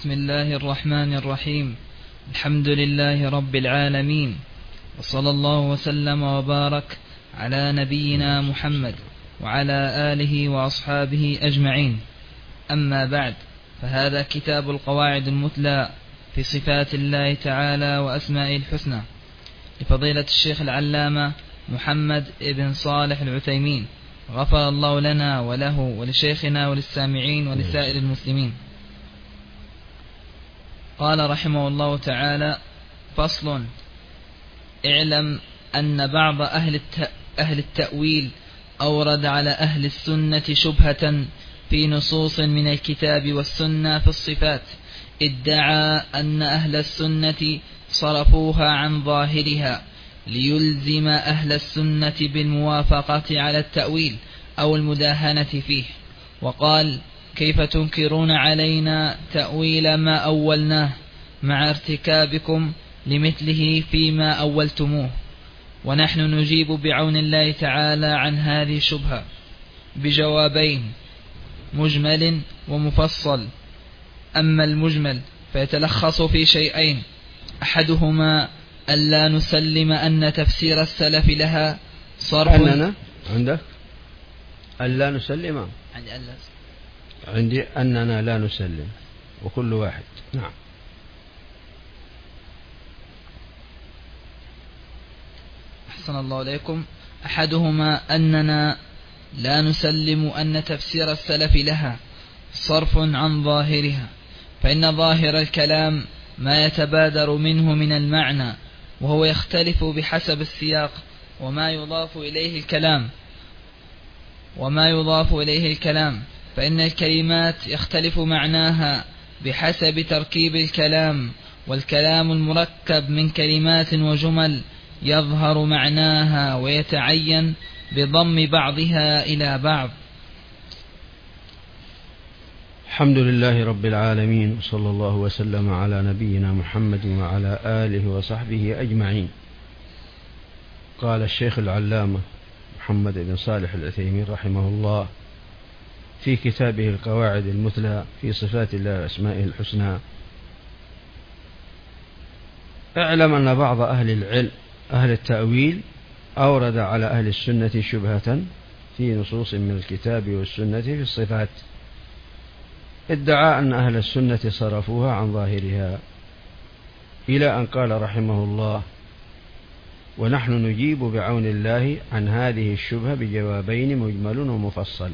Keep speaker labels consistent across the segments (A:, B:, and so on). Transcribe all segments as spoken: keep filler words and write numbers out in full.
A: بسم الله الرحمن الرحيم. الحمد لله رب العالمين، وصلى الله وسلم وبارك على نبينا محمد وعلى آله وأصحابه أجمعين. أما بعد، فهذا كتاب القواعد المثلى في صفات الله تعالى وأسمائه الحسنى لفضيلة الشيخ العلامة محمد بن صالح العثيمين، غفر الله لنا وله ولشيخنا وللسامعين ولسائر المسلمين. قال رحمه الله تعالى: فصل: اعلم أن بعض أهل, الت... أهل التأويل أورد على أهل السنة شبهة في نصوص من الكتاب والسنة في الصفات، ادعى أن أهل السنة صرفوها عن ظاهرها ليلزم أهل السنة بالموافقة على التأويل أو المداهنة فيه، وقال: كيف تنكرون علينا تأويل ما أولناه مع ارتكابكم لمثله فيما أولتموه؟ ونحن نجيب بعون الله تعالى عن هذه الشبهة بجوابين: مجمل ومفصل. أما المجمل فيتلخص في شيئين: أحدهما ألا نسلم أن تفسير السلف لها صرف.
B: أننا عندك ألا نسلم،
A: عندي ألا
B: عندي أننا لا نسلم، وكل واحد. نعم.
A: أحسن الله إليكم. أحدهما أننا لا نسلم أن تفسير السلف لها صرف عن ظاهرها، فإن ظاهر الكلام ما يتبادر منه من المعنى، وهو يختلف بحسب السياق وما يضاف إليه الكلام وما يضاف إليه الكلام فإن الكلمات يختلف معناها بحسب تركيب الكلام، والكلام المركب من كلمات وجمل يظهر معناها ويتعين بضم بعضها إلى بعض.
B: الحمد لله رب العالمين، وصلى الله وسلم على نبينا محمد وعلى آله وصحبه أجمعين. قال الشيخ العلامة محمد بن صالح العثيمين رحمه الله في كتابه القواعد المثلى في صفات الله وأسمائه الحسنى: اعلم أن بعض أهل العلم أهل التأويل أورد على أهل السنة شبهة في نصوص من الكتاب والسنة في الصفات، ادعى أن أهل السنة صرفوها عن ظاهرها، إلى أن قال رحمه الله: ونحن نجيب بعون الله عن هذه الشبهة بجوابين: مجمل ومفصل.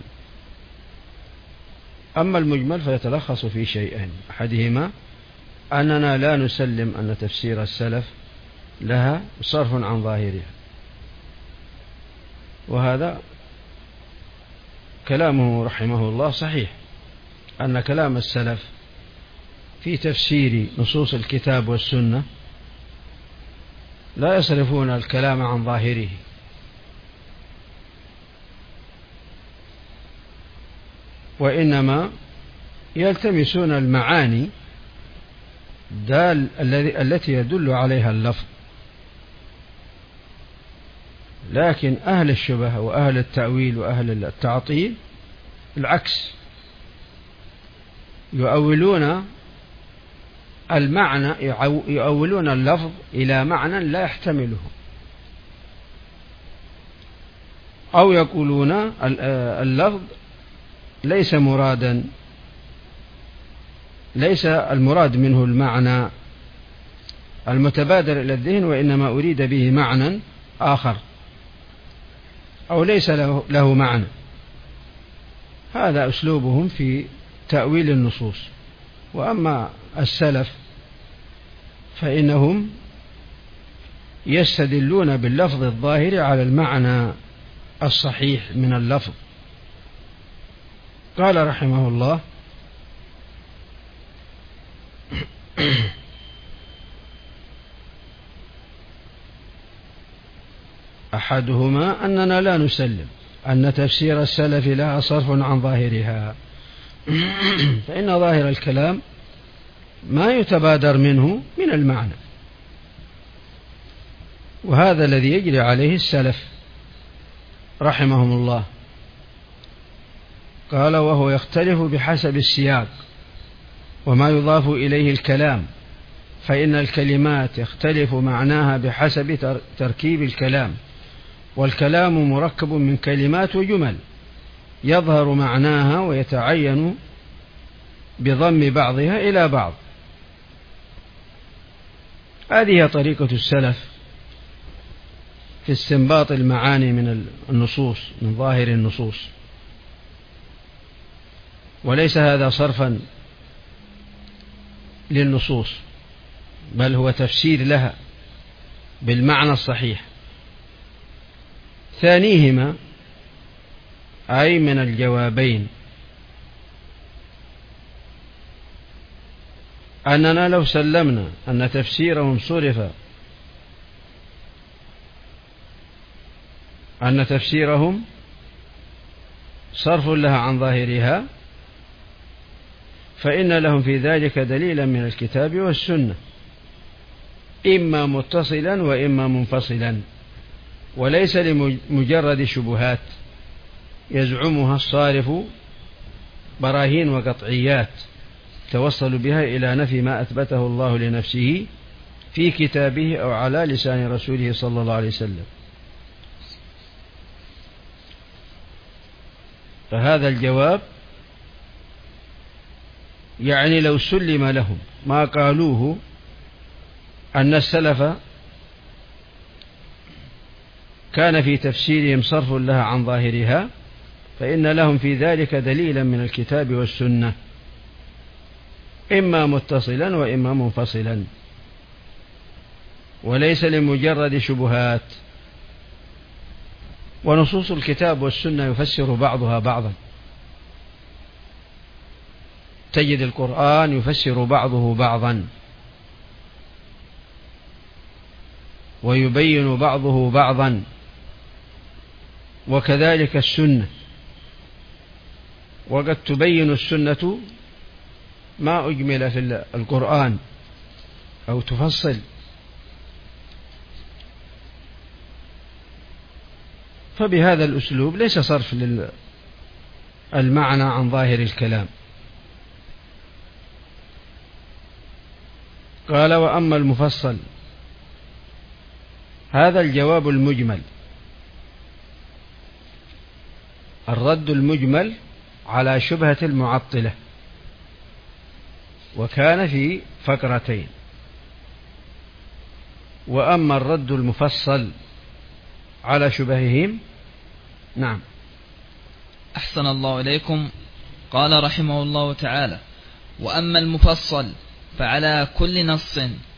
B: أما المجمل فيتلخص في شيئين: أحدهما أننا لا نسلم أن تفسير السلف لها صرف عن ظاهرها، وهذا كلامه رحمه الله صحيح، أن كلام السلف في تفسير نصوص الكتاب والسنة لا يصرفون الكلام عن ظاهره، وإنما يلتمسون المعاني دال التي يدل عليها اللفظ. لكن أهل الشبه وأهل التأويل وأهل التعطيل العكس، يؤولون المعنى يؤولون اللفظ إلى معنى لا يحتمله، أو يقولون اللفظ ليس مرادا، ليس المراد منه المعنى المتبادر إلى الذهن، وإنما أريد به معنى آخر، أو ليس له, له معنى. هذا أسلوبهم في تأويل النصوص. وأما السلف فإنهم يستدلون باللفظ الظاهر على المعنى الصحيح من اللفظ. قال رحمه الله: أحدهما أننا لا نسلم أن تفسير السلف لها صرف عن ظاهرها، فإن ظاهر الكلام ما يتبادر منه من المعنى، وهذا الذي يجري عليه السلف رحمهم الله. قال: وهو يختلف بحسب السياق وما يضاف إليه الكلام، فإن الكلمات يختلف معناها بحسب تركيب الكلام، والكلام مركب من كلمات وجمل يظهر معناها ويتعين بضم بعضها إلى بعض. هذه طريقة السلف في استنباط المعاني من النصوص، من ظاهر النصوص، وليس هذا صرفا للنصوص، بل هو تفسير لها بالمعنى الصحيح. ثانيهما أي من الجوابين أننا لو سلمنا أن تفسيرهم صرف أن تفسيرهم صرف لها عن ظاهرها، فإن لهم في ذلك دليلا من الكتاب والسنة، إما متصلا وإما منفصلا، وليس لمجرد شبهات يزعمها الصارف براهين وقطعيات توصل بها إلى نفي ما أثبته الله لنفسه في كتابه أو على لسان رسوله صلى الله عليه وسلم. فهذا الجواب يعني لو سلم لهم ما قالوه أن السلف كان في تفسيرهم صرف لها عن ظاهرها، فإن لهم في ذلك دليلا من الكتاب والسنة، إما متصلا وإما منفصلا، وليس لمجرد شبهات. ونصوص الكتاب والسنة يفسر بعضها بعضا، تجد القرآن يفسر بعضه بعضا ويبين بعضه بعضا، وكذلك السنة، وقد تبين السنة ما أجمل في القرآن أو تفصل. فبهذا الأسلوب ليس صرف للمعنى عن ظاهر الكلام. قال: وأما المفصل، هذا الجواب المجمل، الرد المجمل على شبهة المعطلة، وكان في فقرتين. وأما الرد المفصل على شبههم، نعم.
A: أحسن الله إليكم. قال رحمه الله تعالى: وأما المفصل فعلى كل نص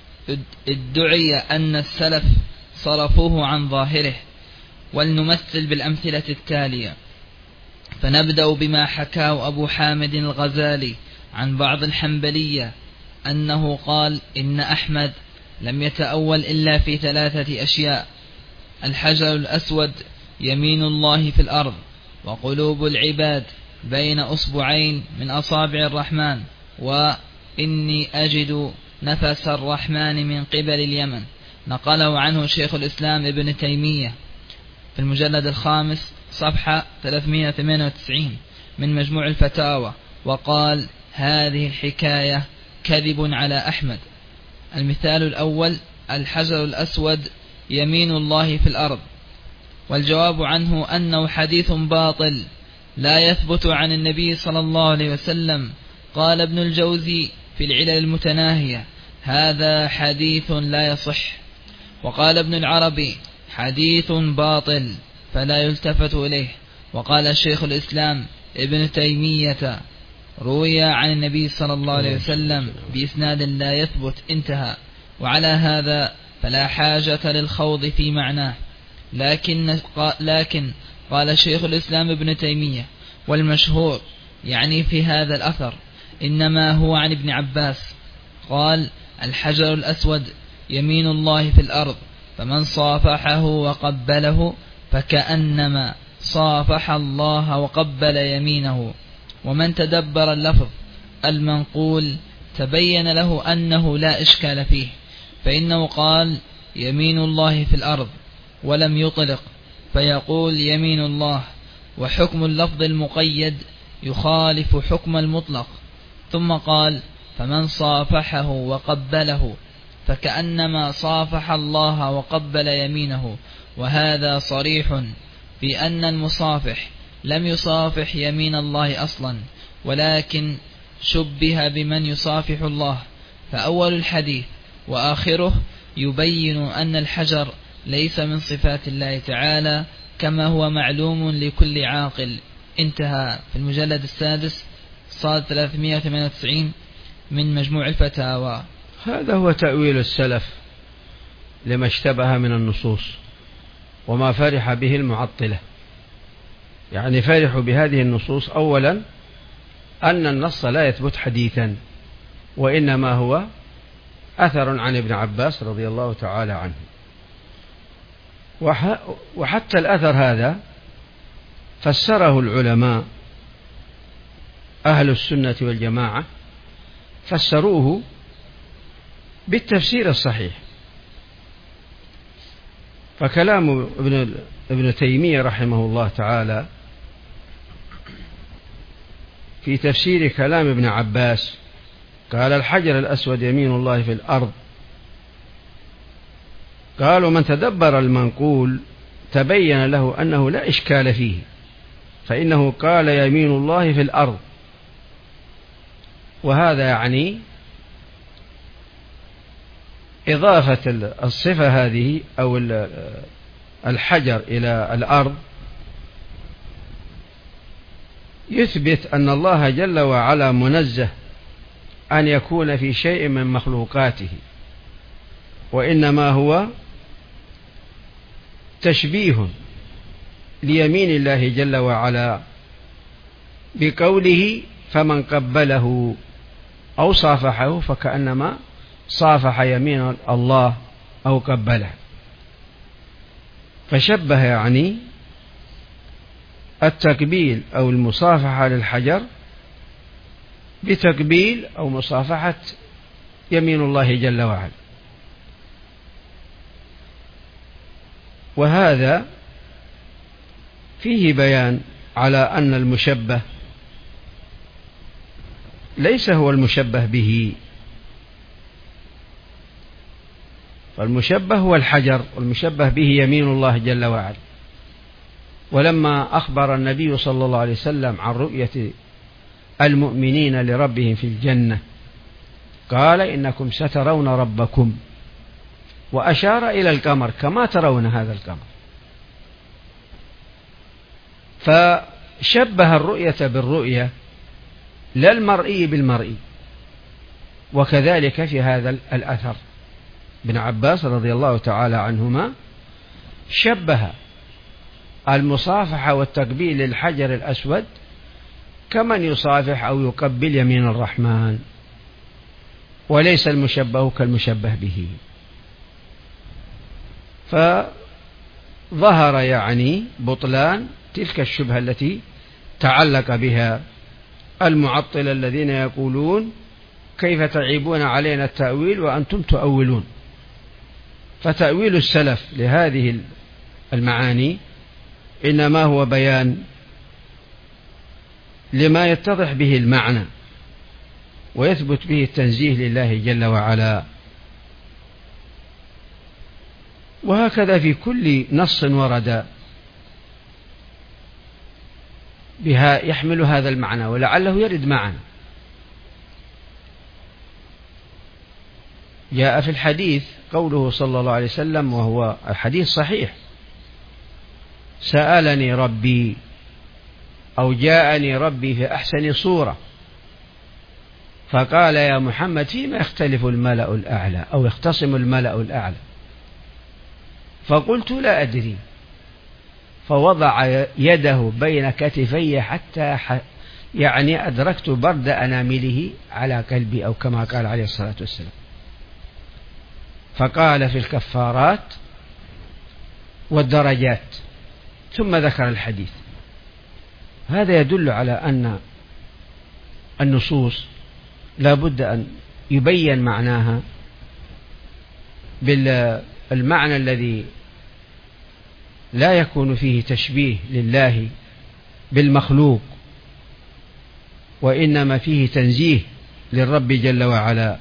A: ادعي أن السلف صرفوه عن ظاهره. ولنمثل بالأمثلة التالية. فنبدأ بما حكاه أبو حامد الغزالي عن بعض الحنبلية أنه قال: إن أحمد لم يتأول إلا في ثلاثة أشياء: الحجر الأسود يمين الله في الأرض، وقلوب العباد بين أصبعين من أصابع الرحمن، وإني أجد نفس الرحمن من قبل اليمن. نقله عنه شيخ الإسلام ابن تيمية في المجلد الخامس صفحة ثلاثمائة وثمانية وتسعين من مجموع الفتاوى، وقال: هذه الحكاية كذب على أحمد. المثال الأول: الحجر الأسود يمين الله في الأرض. والجواب عنه أنه حديث باطل لا يثبت عن النبي صلى الله عليه وسلم. قال ابن الجوزي في العلل المتناهية: هذا حديث لا يصح. وقال ابن العربي: حديث باطل فلا يلتفت إليه. وقال شيخ الإسلام ابن تيمية: روي عن النبي صلى الله عليه وسلم بإسناد لا يثبت، انتهى. وعلى هذا فلا حاجة للخوض في معناه. لكن, لكن قال شيخ الإسلام ابن تيمية: والمشهور يعني في هذا الأثر إنما هو عن ابن عباس قال: الحجر الأسود يمين الله في الأرض، فمن صافحه وقبله فكأنما صافح الله وقبل يمينه. ومن تدبر اللفظ المنقول تبين له أنه لا إشكال فيه، فإنه قال: يمين الله في الأرض ولم يطلق، فيقول يمين الله، وحكم اللفظ المقيد يخالف حكم المطلق. ثم قال: فمن صافحه وقبله فكأنما صافح الله وقبل يمينه، وهذا صريح في أن المصافح لم يصافح يمين الله أصلا، ولكن شبه بمن يصافح الله. فأول الحديث وآخره يبين أن الحجر ليس من صفات الله تعالى كما هو معلوم لكل عاقل. انتهى في المجلد السادس صاد ثلاثمائة وثمانية وتسعين من مجموع الفتاوى.
B: هذا هو تأويل السلف لما اشتبه من النصوص، وما فرح به المعطلة. يعني فرحوا بهذه النصوص أولا أن النص لا يثبت حديثا، وإنما هو أثر عن ابن عباس رضي الله تعالى عنه. وحتى الأثر هذا فسره العلماء أهل السنة والجماعة، فسروه بالتفسير الصحيح. فكلام ابن, ابن تيمية رحمه الله تعالى في تفسير كلام ابن عباس قال: الحجر الأسود يمين الله في الأرض. قالوا: من تدبر المنقول تبين له أنه لا إشكال فيه، فإنه قال يمين الله في الأرض، وهذا يعني إضافة الصفة هذه أو الحجر إلى الأرض يثبت أن الله جل وعلا منزه أن يكون في شيء من مخلوقاته، وإنما هو تشبيه ليمين الله جل وعلا بقوله: فمن قبله أو صافحه فكأنما صافح يمين الله أو قبله. فشبه يعني التقبيل أو المصافحة للحجر بتقبيل أو مصافحة يمين الله جل وعلا. وهذا فيه بيان على أن المشبه ليس هو المشبه به، فالمشبه هو الحجر، والمشبه به يمين الله جل وعلا. ولما أخبر النبي صلى الله عليه وسلم عن رؤية المؤمنين لربهم في الجنة قال: إنكم سترون ربكم، وأشار إلى القمر كما ترون هذا القمر. فشبه الرؤية بالرؤية لا المرئي بالمرئي. وكذلك في هذا الأثر ابن عباس رضي الله تعالى عنهما شبه المصافحة والتقبيل للحجر الأسود كمن يصافح أو يقبل يمين الرحمن، وليس المشبه كالمشبه به. فظهر يعني بطلان تلك الشبهة التي تعلق بها المعطل الذين يقولون: كيف تعيبون علينا التأويل وأنتم تؤولون؟ فتأويل السلف لهذه المعاني إنما هو بيان لما يتضح به المعنى ويثبت به التنزيه لله جل وعلا. وهكذا في كل نص ورد بها يحمل هذا المعنى ولعله يرد معنا. جاء في الحديث قوله صلى الله عليه وسلم، وهو الحديث صحيح: سألني ربي أو جاءني ربي في أحسن صورة فقال: يا محمد فيما يختلف الملأ الأعلى أو يختصم الملأ الأعلى؟ فقلت: لا أدري. فوضع يده بين كتفي حتى يعني أدركت برد أنامله على قلبي، أو كما قال عليه الصلاة والسلام. فقال: في الكفارات والدرجات، ثم ذكر الحديث. هذا يدل على أن النصوص لا بد أن يبين معناها بالمعنى الذي لا يكون فيه تشبيه لله بالمخلوق، وإنما فيه تنزيه للرب جل وعلا.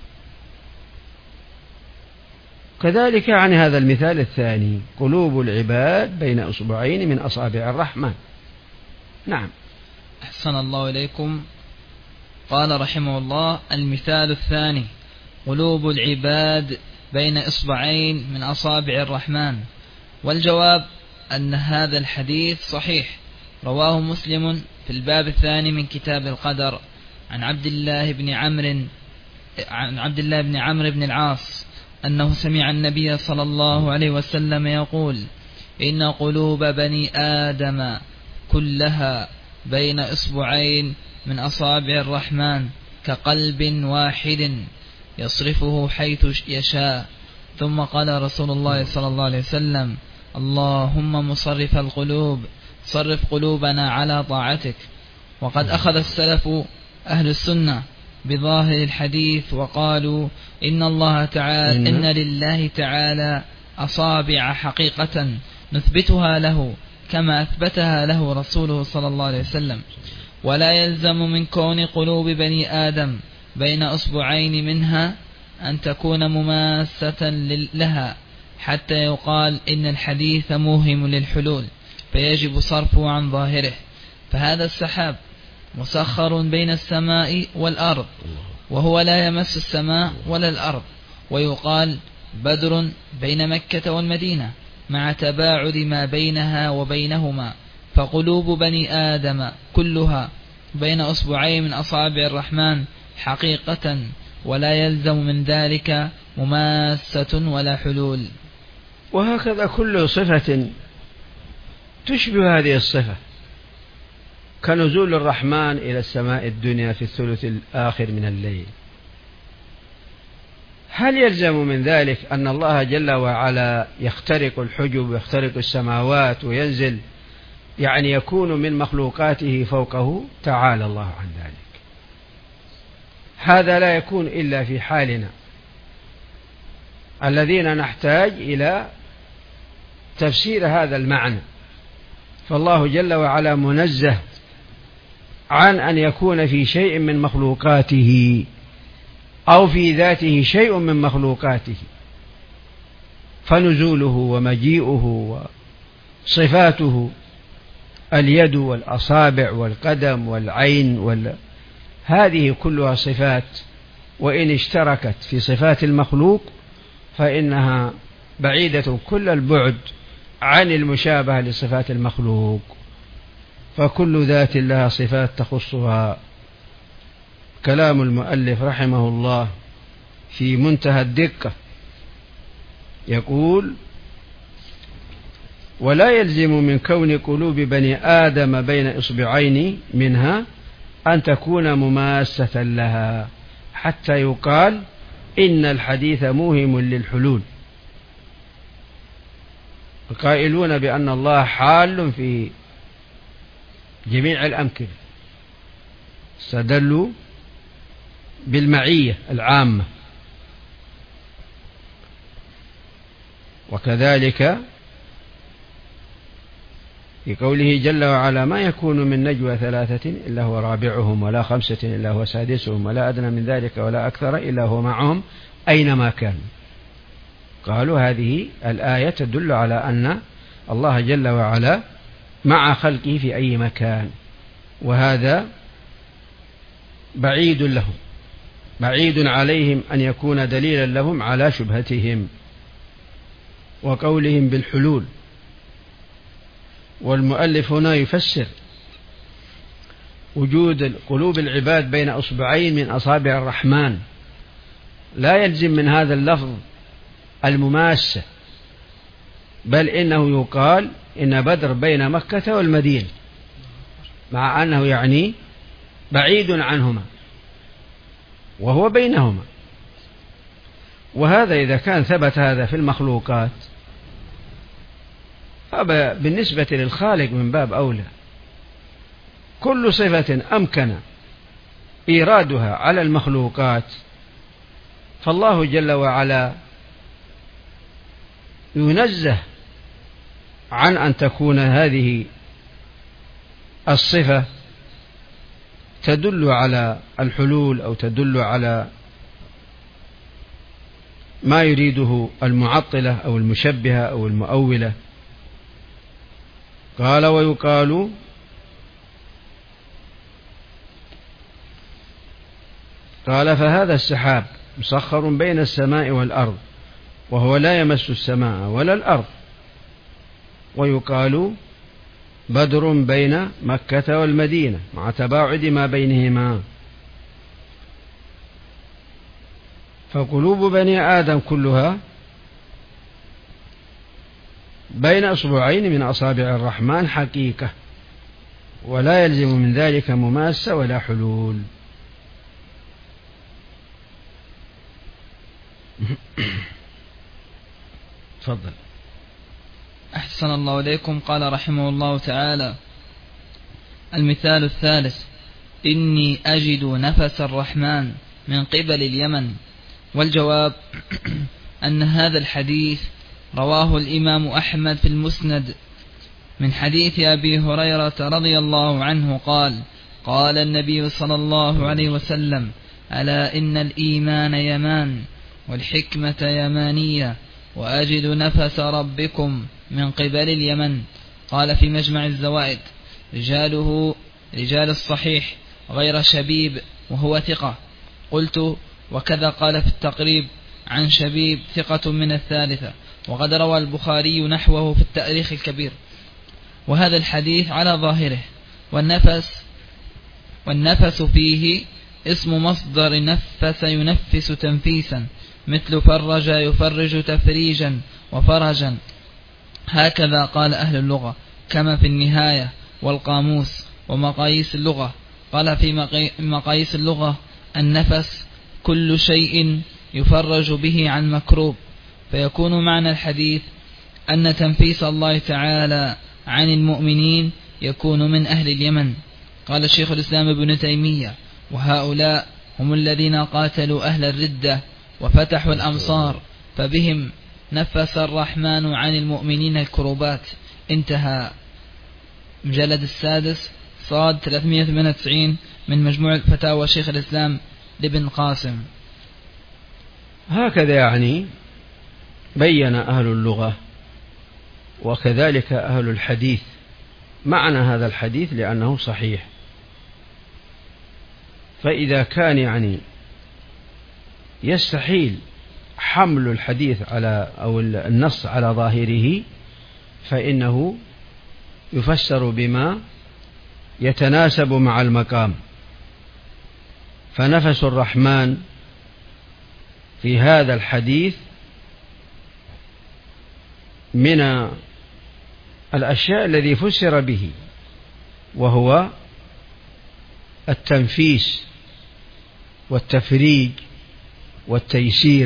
B: كذلك عن هذا المثال الثاني: قلوب العباد بين أصبعين من أصابع الرحمن. نعم.
A: أحسن الله إليكم. قال رحمه الله: المثال الثاني: قلوب العباد بين إصبعين من أصابع الرحمن. والجواب أن هذا الحديث صحيح، رواه مسلم في الباب الثاني من كتاب القدر عن عبد الله بن عمرو عن عبد الله بن عمرو بن العاص أنه سمع النبي صلى الله عليه وسلم يقول: إن قلوب بني آدم كلها بين إصبعين من أصابع الرحمن كقلب واحد يصرفه حيث يشاء. ثم قال رسول الله صلى الله عليه وسلم: اللهم مصرف القلوب صرف قلوبنا على طاعتك. وقد أخذ السلف أهل السنة بظاهر الحديث وقالوا إن الله تعالى إن لله تعالى أصابع حقيقة نثبتها له كما أثبتها له رسوله صلى الله عليه وسلم، ولا يلزم من كون قلوب بني آدم بين أصبعين منها أن تكون مماسة لها حتى يقال إن الحديث موهم للحلول فيجب صرفه عن ظاهره. فهذا السحاب مسخر بين السماء والأرض، وهو لا يمس السماء ولا الأرض. ويقال بدر بين مكة والمدينة مع تباعد ما بينها وبينهما. فقلوب بني آدم كلها بين أصبعين من أصابع الرحمن حقيقة، ولا يلزم من ذلك مماسة ولا حلول.
B: وهكذا كل صفة تشبه هذه الصفة، كنزول الرحمن إلى السماء الدنيا في الثلث الآخر من الليل. هل يلزم من ذلك أن الله جل وعلا يخترق الحجب ويخترق السماوات وينزل، يعني يكون من مخلوقاته فوقه؟ تعالى الله عن ذلك. هذا لا يكون إلا في حالنا الذين نحتاج إلى تفسير هذا المعنى. فالله جل وعلا منزه عن أن يكون في شيء من مخلوقاته أو في ذاته شيء من مخلوقاته، فنزوله ومجيئه وصفاته اليد والأصابع والقدم والعين وال... هذه كلها صفات، وإن اشتركت في صفات المخلوق فإنها بعيدة كل البعد عن المشابهة لصفات المخلوق. فكل ذات لها صفات تخصها. كلام المؤلف رحمه الله في منتهى الدقة، يقول: ولا يلزم من كون قلوب بني آدم بين إصبعين منها أن تكون مماسة لها حتى يقال إن الحديث موهم للحلول. القائلون بأن الله حال في جميع الأمكنة استدلوا بالمعية العامة، وكذلك في قوله جل وعلا: ما يكون من نجوى ثلاثة إلا هو رابعهم ولا خمسة إلا هو سادسهم ولا أدنى من ذلك ولا أكثر إلا هو معهم أينما كانوا. قالوا هذه الآية تدل على أن الله جل وعلا مع خلقه في أي مكان، وهذا بعيد لهم، بعيد عليهم أن يكون دليلا لهم على شبهتهم وقولهم بالحلول. والمؤلف هنا يفسر وجود قلوب العباد بين أصبعين من أصابع الرحمن، لا يلزم من هذا اللفظ المماسة، بل إنه يقال إن بدر بين مكة والمدينة، مع أنه يعني بعيد عنهما وهو بينهما. وهذا إذا كان ثبت هذا في المخلوقات فبالنسبة للخالق من باب أولى. كل صفة أمكن إيرادها على المخلوقات فالله جل وعلا ينزه عن أن تكون هذه الصفة تدل على الحلول أو تدل على ما يريده المعطلة أو المشبهة أو المؤولة. قال ويقال قال فهذا السحاب مسخر بين السماء والأرض وهو لا يمس السماء ولا الأرض. ويقال بدر بين مكة والمدينة مع تباعد ما بينهما. فقلوب بني آدم كلها بين أصبعين من أصابع الرحمن حقيقة، ولا يلزم من ذلك مماسة ولا حلول. تفضل.
A: أحسن الله إليكم. قال رحمه الله تعالى: المثال الثالث: إني أجد نفس الرحمن من قبل اليمن. والجواب أن هذا الحديث رواه الإمام أحمد في المسند من حديث أبي هريرة رضي الله عنه قال: قال النبي صلى الله عليه وسلم: ألا إن الإيمان يمان والحكمة يمانية وأجد نفس ربكم من قبل اليمن. قال في مجمع الزوائد: رجاله رجال الصحيح غير شبيب وهو ثقة. قلت: وكذا قال في التقريب عن شبيب ثقة من الثالثة، وقد روى البخاري نحوه في التاريخ الكبير. وهذا الحديث على ظاهره، والنفس والنفس فيه اسم مصدر نفس ينفس تنفيسا، مثل فرج يفرج تفريجا وفرجا. هكذا قال أهل اللغة، كما في النهاية والقاموس ومقاييس اللغة. قال في مقاييس اللغة: النفس كل شيء يفرج به عن مكروب. فيكون معنى الحديث أن تنفيس الله تعالى عن المؤمنين يكون من أهل اليمن. قال الشيخ الإسلام ابن تيمية: وهؤلاء هم الذين قاتلوا أهل الردة وفتحوا الأمصار، فبهم نفس الرحمن عن المؤمنين الكروبات. انتهى. مجلد السادس صاد ثلاثمائة وثمانية وتسعين من مجموع فتاوى شيخ الإسلام لابن قاسم.
B: هكذا يعني بين أهل اللغة وكذلك أهل الحديث معنى هذا الحديث، لأنه صحيح. فإذا كان يعني يستحيل حمل الحديث على أو النص على ظاهره، فإنه يفسر بما يتناسب مع المقام. فنفس الرحمن في هذا الحديث من الأشياء الذي فسر به، وهو التنفيس والتفريج والتيسير.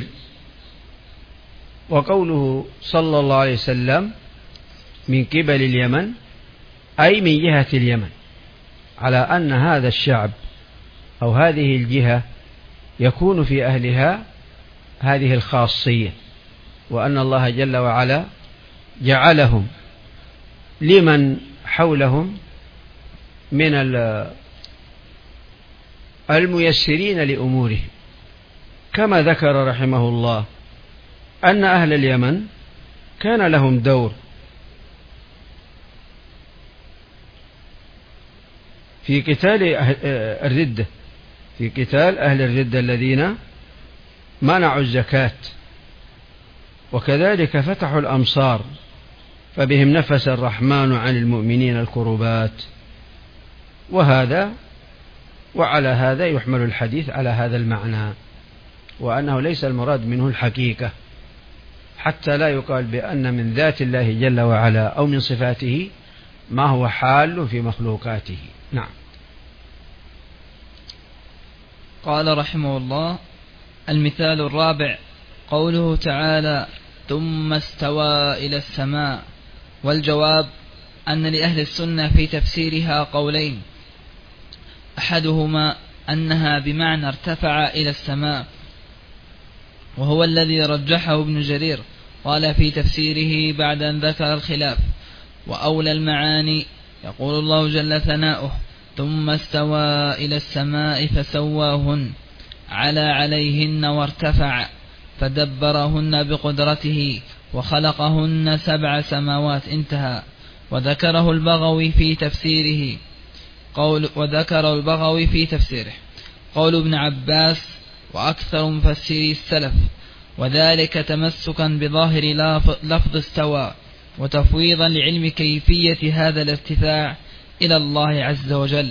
B: وقوله صلى الله عليه وسلم من قبل اليمن أي من جهة اليمن، على أن هذا الشعب أو هذه الجهة يكون في أهلها هذه الخاصية، وأن الله جل وعلا جعلهم لمن حولهم من الميسرين لأمورهم. كما ذكر رحمه الله أن أهل اليمن كان لهم دور في قتال الردة، في قتال أهل الردة الذين منعوا الزكاة، وكذلك فتحوا الأمصار، فبهم نفس الرحمن عن المؤمنين الكربات. وهذا وعلى هذا يحمل الحديث على هذا المعنى، وأنه ليس المراد منه الحقيقة، حتى لا يقال بأن من ذات الله جل وعلا أو من صفاته ما هو حال في مخلوقاته. نعم.
A: قال رحمه الله: المثال الرابع قوله تعالى: ثم استوى إلى السماء. والجواب أن لأهل السنة في تفسيرها قولين: أحدهما أنها بمعنى ارتفع إلى السماء، وهو الذي رجحه ابن جرير، قال في تفسيره بعد أن ذكر الخلاف: وأولى المعاني يقول الله جل ثناؤه: ثم استوى إلى السماء فسواهن على عليهن وارتفع فدبرهن بقدرته وخلقهن سبع سماوات. انتهى. وذكره البغوي في تفسيره قول وذكر البغوي في تفسيره قول ابن عباس وأكثر مفسري السلف، وذلك تمسكا بظاهر لفظ استوى وتفويضا لعلم كيفية هذا الارتفاع إلى الله عز وجل.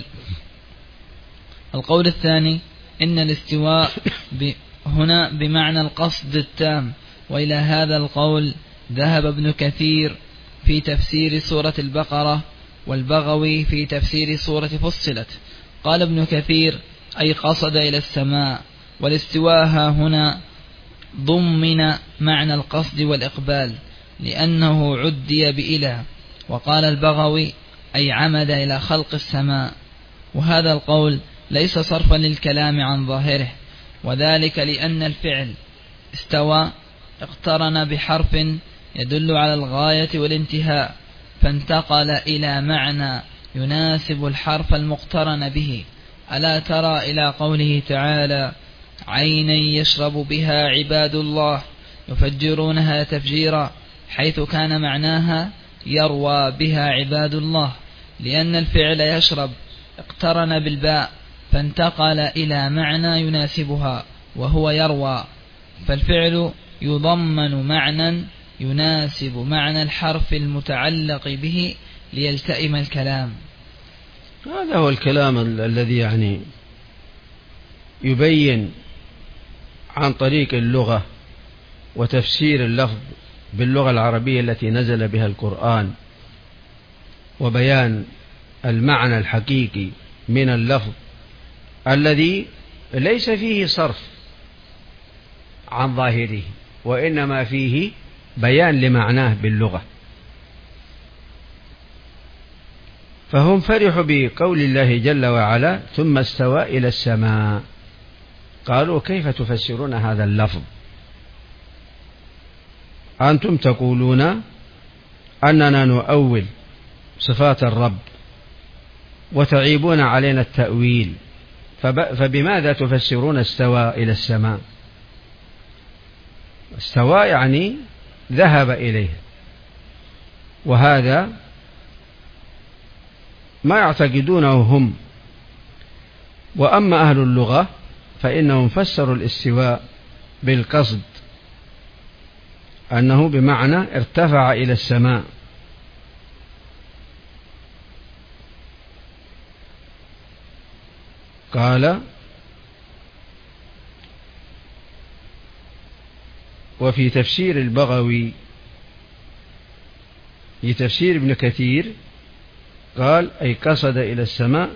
A: القول الثاني إن الاستواء هنا بمعنى القصد التام، وإلى هذا القول ذهب ابن كثير في تفسير سورة البقرة والبغوي في تفسير سورة فصلت. قال ابن كثير أي قصد إلى السماء، والاستواء هنا ضمن معنى القصد والإقبال لأنه عدي بإله. وقال البغوي أي عمد إلى خلق السماء، وهذا القول ليس صرفا للكلام عن ظاهره، وذلك لأن الفعل استوى اقترن بحرف يدل على الغاية والانتهاء، فانتقل إلى معنى يناسب الحرف المقترن به. ألا ترى إلى قوله تعالى عينا يشرب بها عباد الله يفجرونها تفجيرا، حيث كان معناها يروى بها عباد الله، لأن الفعل يشرب اقترن بالباء فانتقل إلى معنى يناسبها وهو يروى، فالفعل يضمن معنى يناسب معنى الحرف المتعلق به ليلتئم الكلام.
B: هذا هو الكلام الذي يعني يبين عن طريق اللغة وتفسير اللفظ باللغة العربية التي نزل بها القرآن، وبيان المعنى الحقيقي من اللفظ الذي ليس فيه صرف عن ظاهره، وإنما فيه بيان لمعناه باللغة. فهم فرحوا بقول الله جل وعلا ثم استوى إلى السماء، قالوا كيف تفسرون هذا اللفظ؟ أنتم تقولون أننا نؤول صفات الرب وتعيبون علينا التأويل، فبماذا تفسرون استوى إلى السماء؟ استوى يعني ذهب إليه، وهذا ما يعتقدونه هم. وأما أهل اللغة فإنهم فسروا الاستواء بالقصد، أنه بمعنى ارتفع إلى السماء. قال وفي تفسير البغوي في تفسير ابن كثير قال أي قصد إلى السماء.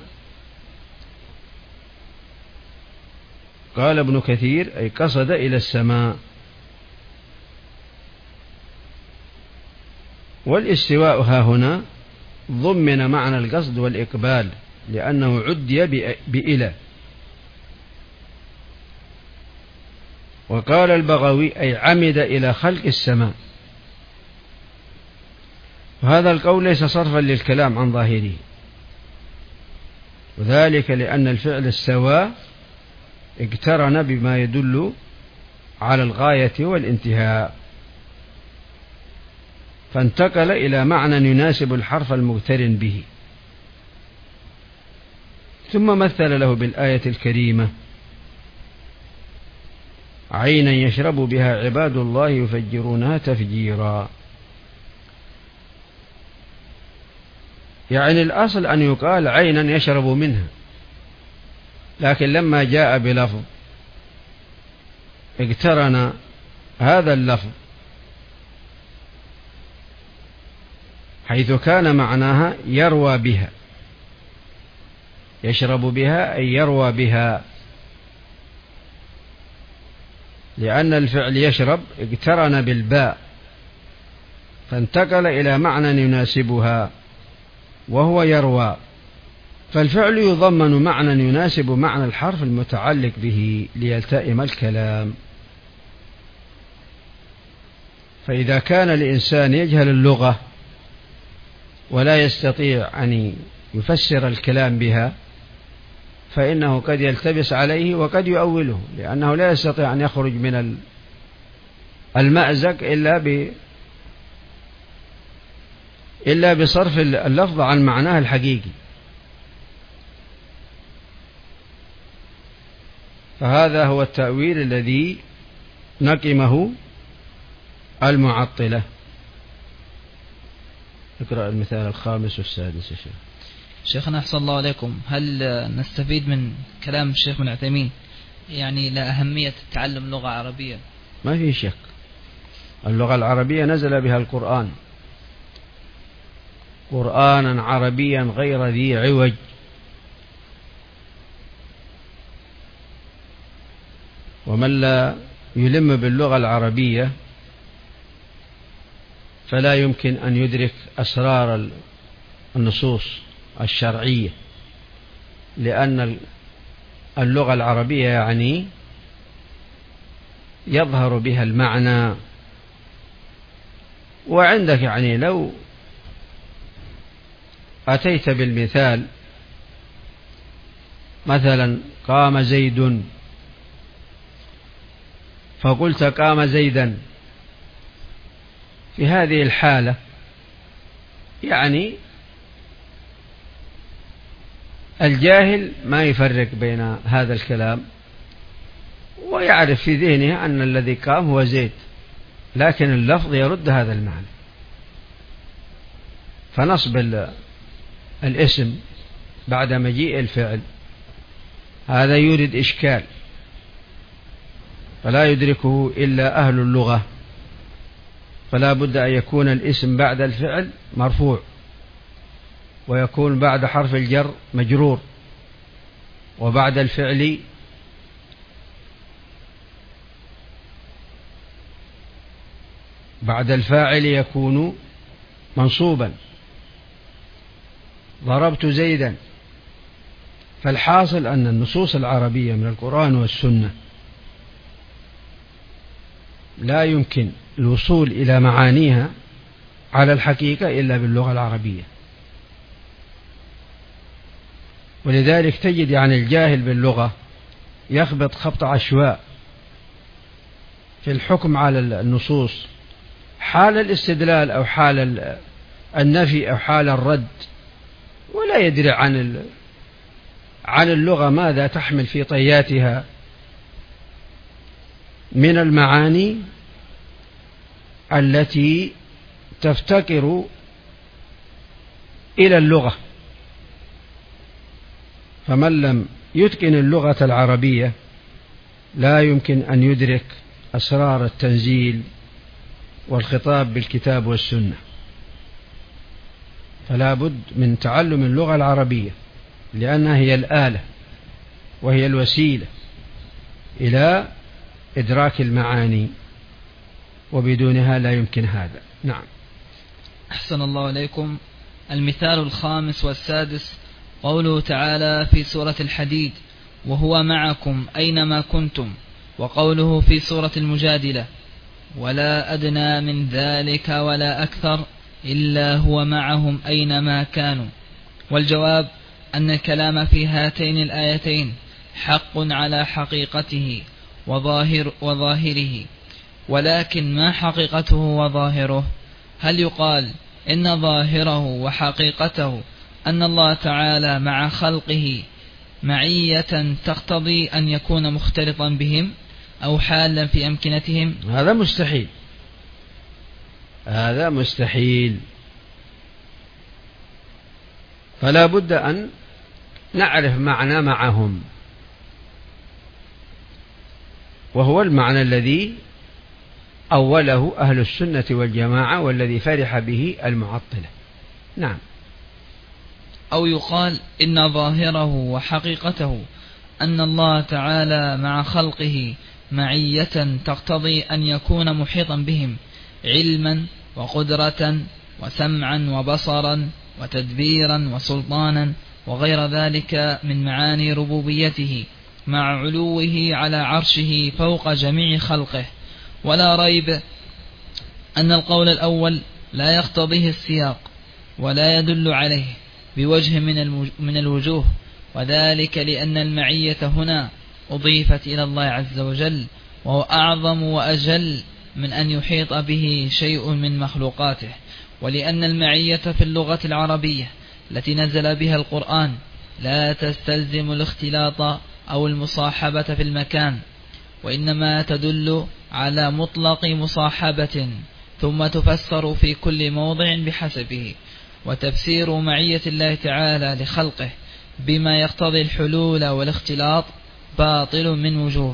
B: قال ابن كثير أي قصد إلى السماء. والاستواء ها هنا ضمن معنى القصد والإقبال لأنه عدي بإلى. وقال البغوي أي عمد إلى خلق السماء، وهذا القول ليس صرفا للكلام عن ظاهره، وذلك لأن الفعل استوى اقترن بما يدل على الغاية والانتهاء، فانتقل إلى معنى يناسب الحرف المقترن به. ثم مثل له بالآية الكريمة عينا يشرب بها عباد الله يفجرونها تفجيرا، يعني الأصل أن يقال عينا يشرب منها، لكن لما جاء بلفظ اقترن هذا اللفظ حيث كان معناها يروى بها، يشرب بها أي يروى بها، لأن الفعل يشرب اقترن بالباء فانتقل إلى معنى يناسبها وهو يروى، فالفعل يضمن معنى يناسب معنى الحرف المتعلق به ليلتئم الكلام. فإذا كان الإنسان يجهل اللغة ولا يستطيع أن يفسر الكلام بها فإنه قد يلتبس عليه وقد يؤوله، لأنه لا يستطيع أن يخرج من المأزق إلا ب إلا بصرف اللفظ عن معناه الحقيقي. فهذا هو التأويل الذي نقمه المعطلة. اقرأ المثال الخامس والسادس يا شيخ.
A: شيخنا أحسن الله عليكم، هل نستفيد من كلام الشيخ ابن عثيمين يعني لأهمية تعلم لغة عربية؟
B: ما في شك، اللغة العربية نزل بها القرآن قرآنا عربيا غير ذي عوج، ومن لا يلم باللغة العربية فلا يمكن أن يدرك أسرار النصوص الشرعية، لأن اللغة العربية يعني يظهر بها المعنى. وعندك يعني لو أتيت بالمثال مثلا قام زيد فقلت قام زيدا، في هذه الحالة يعني الجاهل ما يفرق بين هذا الكلام ويعرف في ذهنه أن الذي قام هو زيد، لكن اللفظ يرد هذا المعنى. فنصب الاسم بعد مجيء الفعل هذا يورد إشكال، فلا يدركه إلا أهل اللغة، فلا بد أن يكون الاسم بعد الفعل مرفوع، ويكون بعد حرف الجر مجرور، وبعد الفعل بعد الفاعل يكون منصوبا، ضربت زيدا. فالحاصل أن النصوص العربية من القرآن والسنة لا يمكن الوصول إلى معانيها على الحقيقة إلا باللغة العربية. ولذلك تجد يعني الجاهل باللغة يخبط خبط عشواء في الحكم على النصوص حال الاستدلال أو حال النفي أو حال الرد، ولا يدري عن عن اللغة ماذا تحمل في طياتها من المعاني التي تفتقر إلى اللغة. فمن لم يتقن اللغة العربية لا يمكن أن يدرك أسرار التنزيل والخطاب بالكتاب والسنة. فلا بد من تعلم اللغة العربية، لأنها هي الآلة وهي الوسيلة إلى إدراك المعاني، وبدونها لا يمكن هذا. نعم.
A: أحسن الله عليكم. المثال الخامس والسادس قوله تعالى في سورة الحديد: وهو معكم أينما كنتم، وقوله في سورة المجادلة: ولا أدنى من ذلك ولا أكثر إلا هو معهم أينما كانوا. والجواب أن الكلام في هاتين الآيتين حق على حقيقته وظاهر وظاهره، ولكن ما حقيقته وظاهره؟ هل يقال إن ظاهره وحقيقته أن الله تعالى مع خلقه معية تقتضي أن يكون مختلطا بهم أو حالا في أمكنتهم؟
B: هذا مستحيل، هذا مستحيل. فلا بد أن نعرف معنى معهم، وهو المعنى الذي أوله أهل السنة والجماعة والذي فرح به المعطلة. نعم.
A: أو يقال إن ظاهره وحقيقته أن الله تعالى مع خلقه معية تقتضي أن يكون محيطا بهم علما وقدرة وسمعا وبصرا وتدبيرا وسلطانا وغير ذلك من معاني ربوبيته، مع علوه على عرشه فوق جميع خلقه. ولا ريب أن القول الأول لا يقتضيه السياق ولا يدل عليه، بوجه من الوجوه، وذلك لأن المعية هنا أضيفت إلى الله عز وجل، وهو أعظم وأجل من أن يحيط به شيء من مخلوقاته، ولأن المعية في اللغة العربية التي نزل بها القرآن لا تستلزم الاختلاط أو المصاحبة في المكان، وإنما تدل على مطلق مصاحبة ثم تفسر في كل موضع بحسبه. وتفسير معية الله تعالى لخلقه بما يقتضي الحلول والاختلاط باطل من وجوه.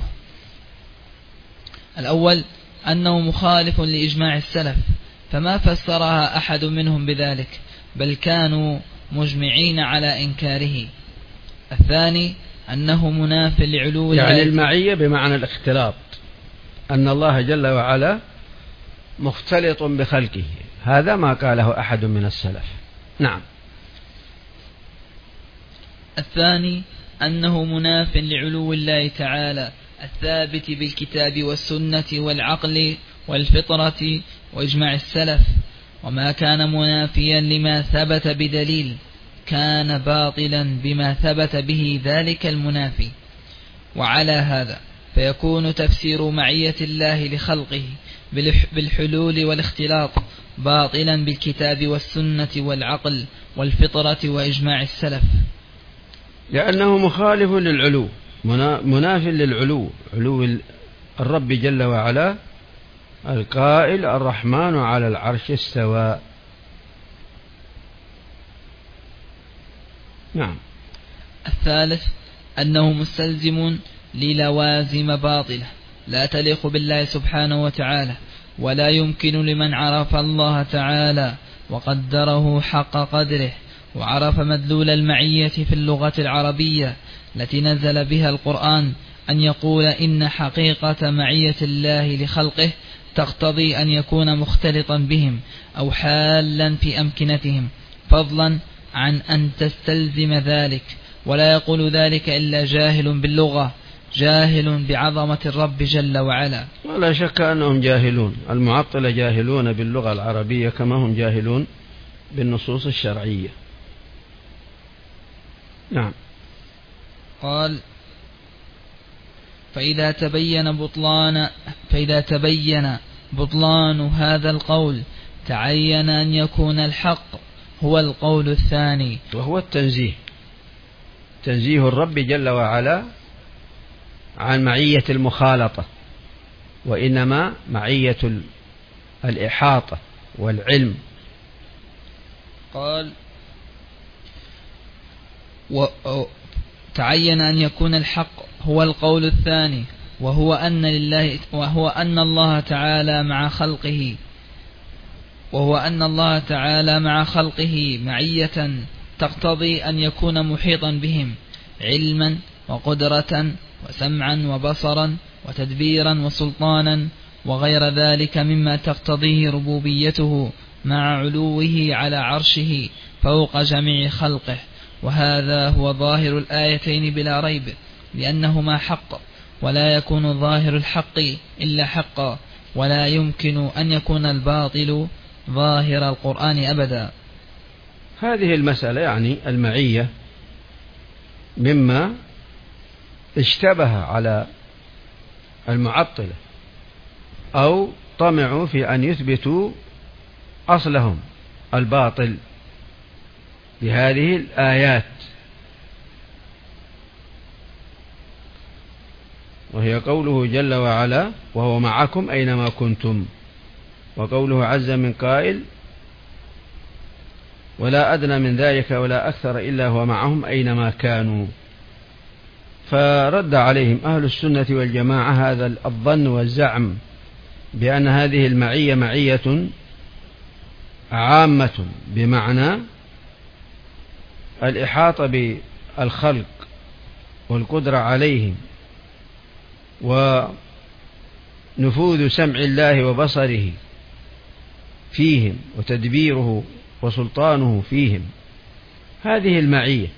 A: الأول أنه مخالف لإجماع السلف، فما فسرها أحد منهم بذلك، بل كانوا مجمعين على إنكاره. الثاني أنه مناف لعلو
B: يعني المعية بمعنى الاختلاط، أن الله جل وعلا مختلط بخلقه، هذا ما قاله أحد من السلف. نعم.
A: الثاني أنه مناف لعلو الله تعالى الثابت بالكتاب والسنة والعقل والفطرة وإجماع السلف، وما كان منافيا لما ثبت بدليل كان باطلا بما ثبت به ذلك المنافي. وعلى هذا فيكون تفسير معية الله لخلقه بالحلول والاختلاط باطلا بالكتاب والسنة والعقل والفطرة وإجماع السلف،
B: لأنه مخالف للعلو، مناف للعلو، علو الرب جل وعلا القائل الرحمن على العرش استوى. نعم.
A: الثالث أنه مستلزم للوازم باطلة لا تليق بالله سبحانه وتعالى، ولا يمكن لمن عرف الله تعالى وقدره حق قدره وعرف مدلول المعية في اللغة العربية التي نزل بها القرآن أن يقول إن حقيقة معية الله لخلقه تقتضي أن يكون مختلطا بهم أو حالا في أمكنتهم، فضلا عن أن تستلزم ذلك. ولا يقول ذلك إلا جاهل باللغة، جاهل بعظمة الرب جل وعلا.
B: ولا شك أنهم جاهلون، المعطلة جاهلون باللغة العربية كما هم جاهلون بالنصوص الشرعية. نعم.
A: قال فإذا تبين بطلان فإذا تبين بطلان هذا القول تعين أن يكون الحق هو القول الثاني،
B: وهو التنزيه، تنزيه الرب جل وعلا عن معية المخالطة، وإنما معية الإحاطة والعلم.
A: قال تعين أن يكون الحق هو القول الثاني، وهو أن لله وهو أن الله تعالى مع خلقه وهو أن الله تعالى مع خلقه معية تقتضي أن يكون محيطا بهم علما وقدرة وسمعا وبصرا وتدبيرا وسلطانا وغير ذلك مما تقتضيه ربوبيته مع علوه على عرشه فوق جميع خلقه. وهذا هو ظاهر الآيتين بلا ريب، لأنهما حق، ولا يكون ظاهر الحق إلا حقا، ولا يمكن أن يكون الباطل ظاهر القرآن أبدا.
B: هذه المسألة يعني المعية مما اشتبه على المعطلة أو طمعوا في أن يثبتوا أصلهم الباطل بهذه الآيات، وهي قوله جل وعلا وهو معكم أينما كنتم، وقوله عز من قائل ولا أدنى من ذلك ولا أكثر إلا هو معهم أينما كانوا. فرد عليهم أهل السنة والجماعة هذا الظن والزعم بأن هذه المعية معية عامة بمعنى الإحاطة بالخلق والقدرة عليهم ونفوذ سمع الله وبصره فيهم وتدبيره وسلطانه فيهم، هذه المعية،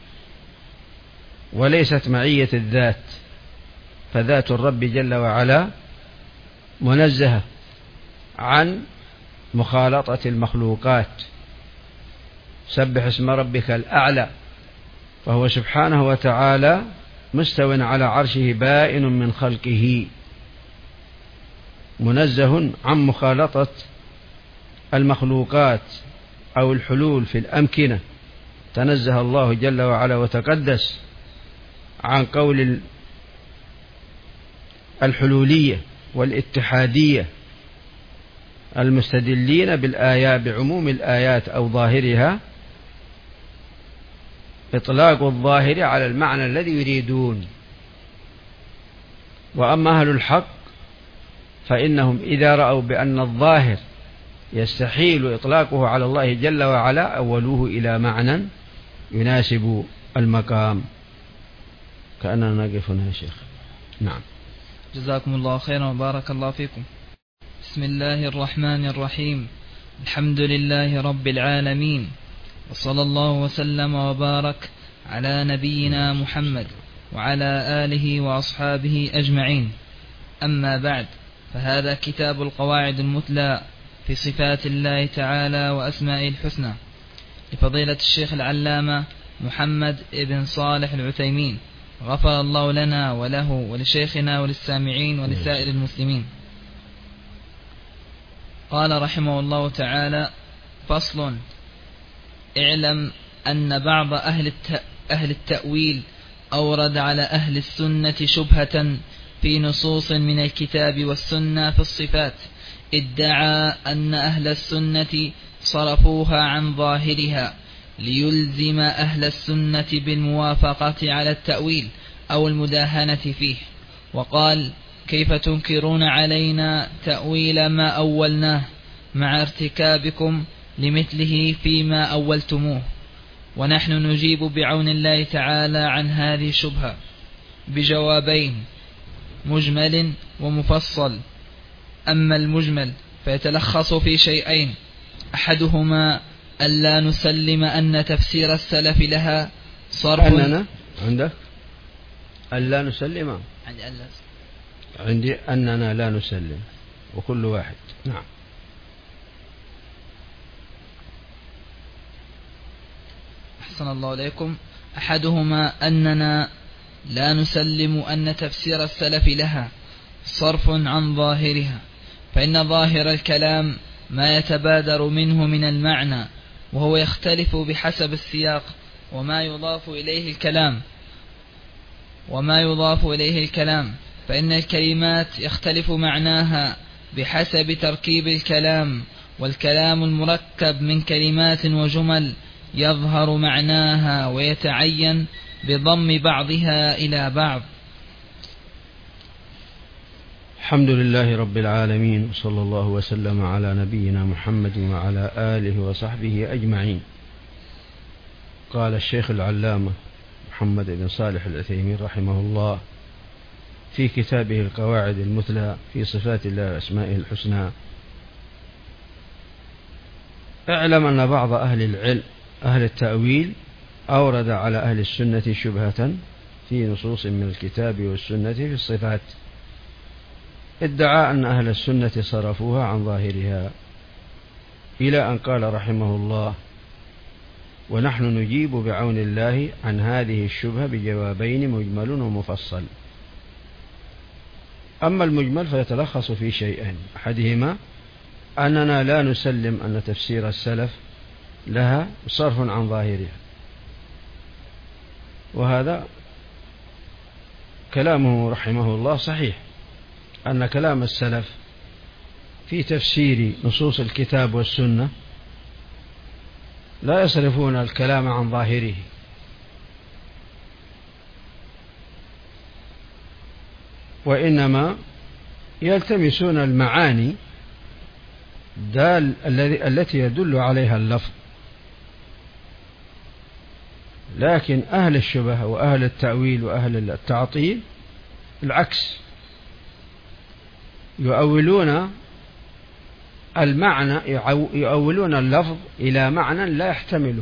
B: وليست معية الذات، فذات الرب جل وعلا منزهة عن مخالطة المخلوقات، سبح اسم ربك الأعلى. فهو سبحانه وتعالى مستو على عرشه بائن من خلقه، منزه عن مخالطة المخلوقات أو الحلول في الأمكنة. تنزه الله جل وعلا وتقدس عن قول الحلولية والاتحادية المستدلين بالآيات بعموم الآيات أو ظاهرها، إطلاق الظاهر على المعنى الذي يريدون. وأما أهل الحق فإنهم إذا رأوا بأن الظاهر يستحيل إطلاقه على الله جل وعلا أولوه إلى معنى يناسب المقام. كأننا نقف هنا يا شيخ. نعم.
A: جزاكم الله خيرا وبارك الله فيكم. بسم الله الرحمن الرحيم. الحمد لله رب العالمين، وصلى الله وسلم وبارك على نبينا محمد وعلى آله وأصحابه أجمعين. أما بعد، فهذا كتاب القواعد المثلى في صفات الله تعالى وأسمائه الحسنى لفضيلة الشيخ العلامة محمد بن صالح العثيمين، غفر الله لنا وله ولشيخنا وللسامعين ولسائر المسلمين. قال رحمه الله تعالى: فصل: اعلم أن بعض أهل, أهل التأويل أورد على أهل السنة شبهة في نصوص من الكتاب والسنة في الصفات، ادعى أن أهل السنة صرفوها عن ظاهرها ليلزم أهل السنة بالموافقة على التأويل أو المداهنة فيه، وقال: كيف تنكرون علينا تأويل ما أولناه مع ارتكابكم لمثله فيما أولتموه؟ ونحن نجيب بعون الله تعالى عن هذه الشبهة بجوابين: مجمل ومفصل. أما المجمل فيتلخص في شيئين: أحدهما ألا نسلم أن تفسير السلف لها صرف.
B: أننا عندك ألا نسلم،
A: عندي ألا
B: عندي أننا لا نسلم، وكل واحد. نعم.
A: أحسن الله إليكم. أحدهما أننا لا نسلم أن تفسير السلف لها صرف عن ظاهرها، فإن ظاهر الكلام ما يتبادر منه من المعنى، وهو يختلف بحسب السياق وما يضاف إليه الكلام وما يضاف إليه الكلام فإن الكلمات يختلف معناها بحسب تركيب الكلام، والكلام المركب من كلمات وجمل يظهر معناها ويتعين بضم بعضها إلى بعض.
B: الحمد لله رب العالمين، وصلى الله وسلم على نبينا محمد وعلى آله وصحبه أجمعين. قال الشيخ العلامة محمد بن صالح العثيمين رحمه الله في كتابه القواعد المثلى في صفات الله وأسمائه الحسنى: اعلم أن بعض أهل العلم أهل التأويل أورد على أهل السنة شبهة في نصوص من الكتاب والسنة في الصفات، ادعى أن أهل السنة صرفوها عن ظاهرها، إلى أن قال رحمه الله: ونحن نجيب بعون الله عن هذه الشبهة بجوابين: مجمل ومفصل. أما المجمل فيتلخص في شيئين: أحدهما أننا لا نسلم أن تفسير السلف لها صرف عن ظاهرها، وهذا كلامه رحمه الله صحيح، أن كلام السلف في تفسير نصوص الكتاب والسنة لا يصرفون الكلام عن ظاهره، وإنما يلتمسون المعاني دال التي يدل عليها اللفظ. لكن أهل الشبه وأهل التأويل وأهل التعطيل العكس، يؤولون المعنى يؤولون اللفظ إلى معنى لا يحتمله،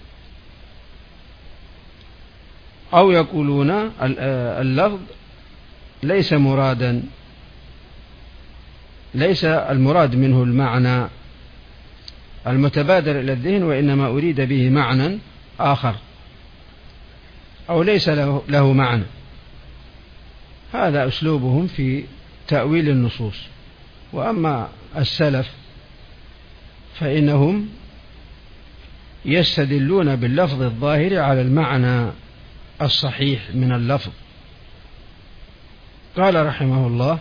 B: أو يقولون اللفظ ليس مرادا، ليس المراد منه المعنى، المتبادر إلى الذهن، وإنما أريد به معنى آخر أو ليس له, له معنى. هذا أسلوبهم في تأويل النصوص. وأما السلف فإنهم يستدلون باللفظ الظاهر على المعنى الصحيح من اللفظ. قال رحمه الله: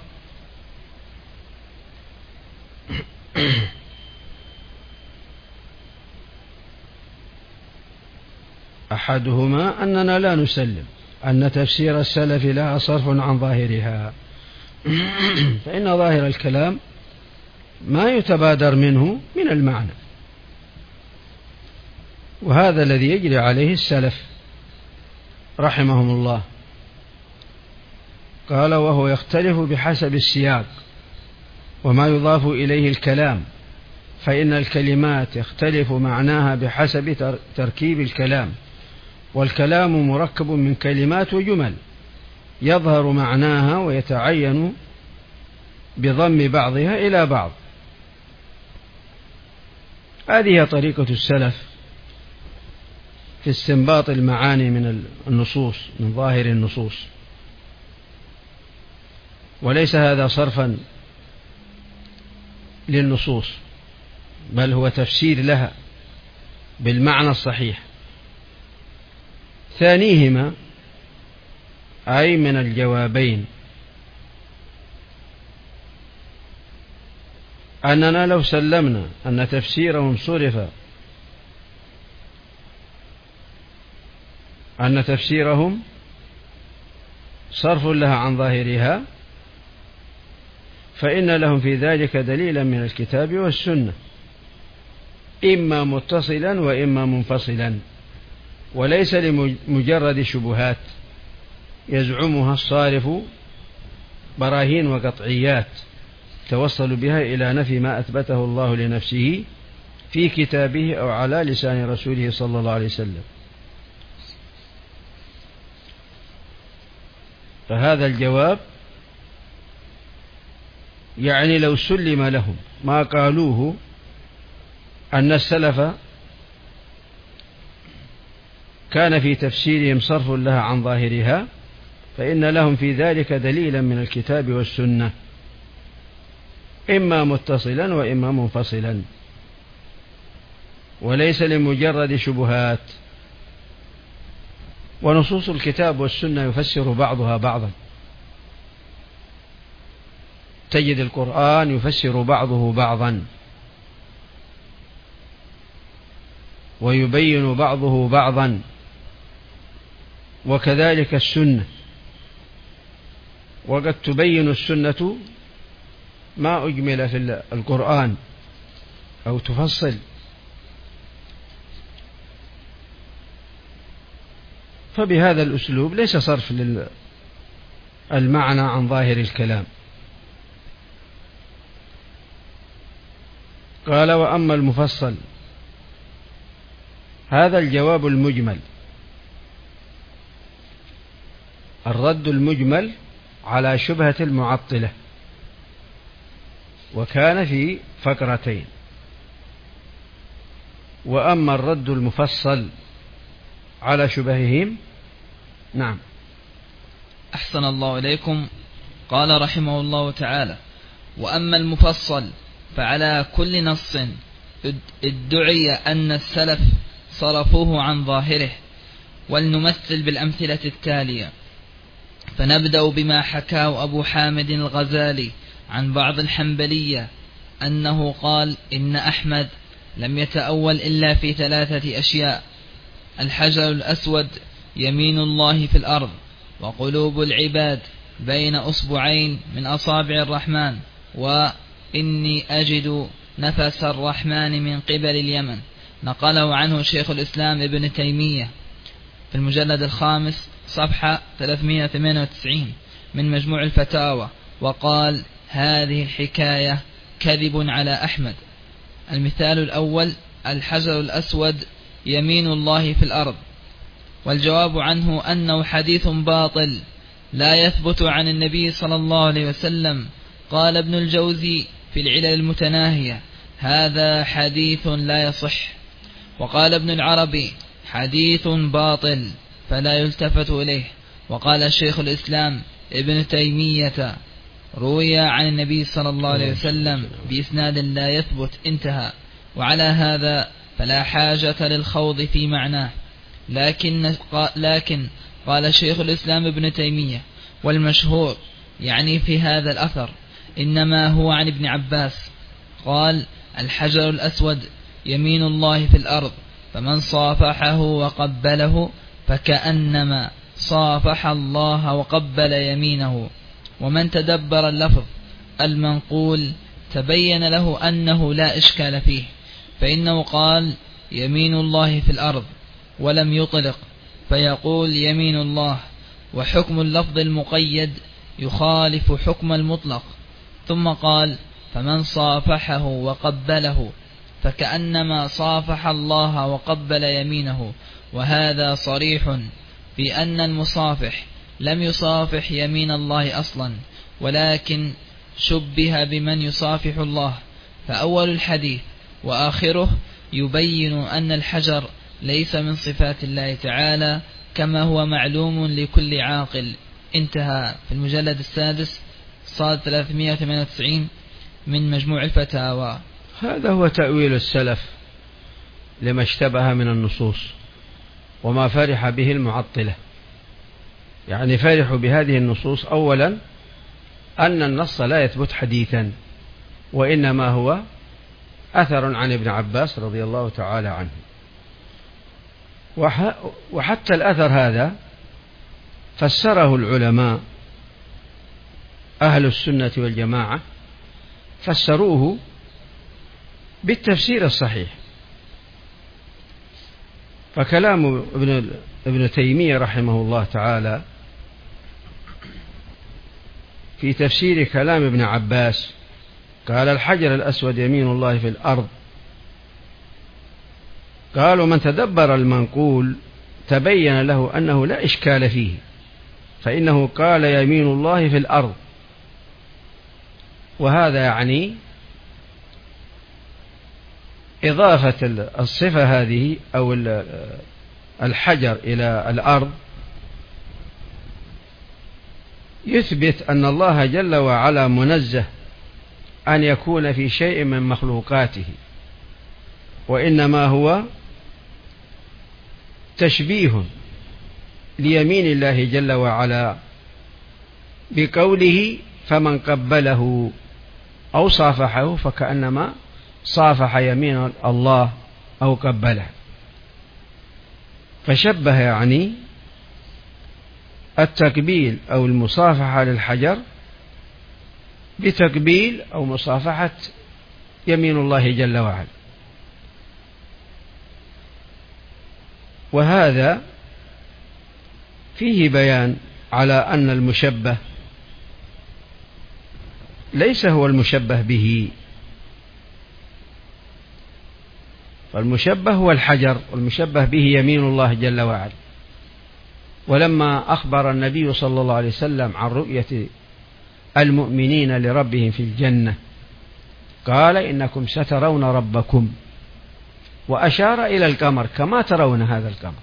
B: أحدهما أننا لا نسلم أن تفسير السلف لها صرف عن ظاهرها، فإن ظاهر الكلام ما يتبادر منه من المعنى، وهذا الذي يجري عليه السلف رحمهم الله. قال: وهو يختلف بحسب السياق وما يضاف إليه الكلام، فإن الكلمات يختلف معناها بحسب تركيب الكلام، والكلام مركب من كلمات وجمل يظهر معناها ويتعين بضم بعضها إلى بعض. هذه طريقة السلف في استنباط المعاني من النصوص، من ظاهر النصوص، وليس هذا صرفا للنصوص، بل هو تفسير لها بالمعنى الصحيح. ثانيهما أي من الجوابين أننا لو سلمنا أن تفسيرهم صرف أن تفسيرهم صرف لها عن ظاهرها، فإن لهم في ذلك دليلا من الكتاب والسنة، إما متصلا وإما منفصلا، وليس لمجرد شبهات يزعمها الصارف براهين وقطعيات توصل بها إلى نفي ما أثبته الله لنفسه في كتابه أو على لسان رسوله صلى الله عليه وسلم. فهذا الجواب يعني لو سلم لهم ما قالوه أن السلف كان في تفسيرهم صرف لها عن ظاهرها، فإن لهم في ذلك دليلا من الكتاب والسنة، إما متصلا وإما منفصلا، وليس لمجرد شبهات. ونصوص الكتاب والسنة يفسر بعضها بعضا، تجد القرآن يفسر بعضه بعضا ويبين بعضه بعضا، وكذلك السنة، وقد تبين السنة ما أجمل في القرآن أو تفصل. فبهذا الأسلوب ليس صرف للمعنى عن ظاهر الكلام. قال: وأما المفصل هذا الجواب المجمل، الرد المجمل على شبهة المعطلة، وكان في فقرتين. وأما الرد المفصل على شبههم، نعم.
A: أحسن الله إليكم. قال رحمه الله تعالى: وأما المفصل فعلى كل نص ادعي أن السلف صرفوه عن ظاهره. ولنمثل بالأمثلة التالية، فنبدأ بما حكاه أبو حامد الغزالي عن بعض الحنبلية أنه قال: إن أحمد لم يتأول إلا في ثلاثة أشياء: الحجر الأسود يمين الله في الأرض، وقلوب العباد بين أصبعين من أصابع الرحمن، وإني أجد نفس الرحمن من قبل اليمن. نقله عنه شيخ الإسلام ابن تيمية في المجلد الخامس صفحة ثلاثمائة وثمانية وتسعين من مجموع الفتاوى، وقال: هذه الحكاية كذب على أحمد. المثال الأول: الحجر الأسود يمين الله في الأرض. والجواب عنه أنه حديث باطل لا يثبت عن النبي صلى الله عليه وسلم. قال ابن الجوزي في العلل المتناهية: هذا حديث لا يصح. وقال ابن العربي حديث باطل فلا يلتفت إليه. وقال شيخ الإسلام ابن تيمية روي عن النبي صلى الله عليه وسلم بإسناد لا يثبت، انتهى. وعلى هذا فلا حاجة للخوض في معناه. لكن, لكن قال شيخ الإسلام ابن تيمية والمشهور يعني في هذا الأثر إنما هو عن ابن عباس قال: الحجر الأسود يمين الله في الأرض، فمن صافحه وقبله فكأنما صافح الله وقبل يمينه. ومن تدبر اللفظ المنقول تبين له أنه لا إشكال فيه، فإنه قال يمين الله في الأرض ولم يطلق، فيقول يمين الله، وحكم اللفظ المقيد يخالف حكم المطلق. ثم قال: فمن صافحه وقبله فكأنما صافح الله وقبل يمينه. وهذا صريح في أن المصافح لم يصافح يمين الله أصلا، ولكن شبه بمن يصافح الله. فأول الحديث وآخره يبين أن الحجر ليس من صفات الله تعالى كما هو معلوم لكل عاقل، انتهى. في المجلد السادس صاد ثلاثمائة وثمانية وتسعين من مجموع الفتاوى.
B: هذا هو تأويل السلف لما اشتبه من النصوص وما فرح به المعطلة. يعني فرحوا بهذه النصوص أولا أن النص لا يثبت حديثا، وإنما هو أثر عن ابن عباس رضي الله تعالى عنه. وحتى الأثر هذا فسره العلماء أهل السنة والجماعة، فسروه بالتفسير الصحيح. فكلام ابن, ابن تيمية رحمه الله تعالى في تفسير كلام ابن عباس قال: الحجر الأسود يمين الله في الأرض. قالوا: من تدبر المنقول تبين له أنه لا إشكال فيه، فإنه قال يمين الله في الأرض. وهذا يعني إضافة الصفة هذه أو الحجر إلى الأرض يثبت أن الله جل وعلا منزه أن يكون في شيء من مخلوقاته، وإنما هو تشبيه ليمين الله جل وعلا بقوله: فمن قبله أو صافحه فكأنما صافح يمين الله أو قبله. فشبه يعني التقبيل أو المصافحة للحجر بتقبيل أو مصافحة يمين الله جل وعلا. وهذا فيه بيان على أن المشبه ليس هو المشبه به، فالمشبه هو الحجر والمشبه به يمين الله جل وعلا. ولما أخبر النبي صلى الله عليه وسلم عن رؤية المؤمنين لربهم في الجنة قال: إنكم سترون ربكم، وأشار إلى القمر كما ترون هذا القمر.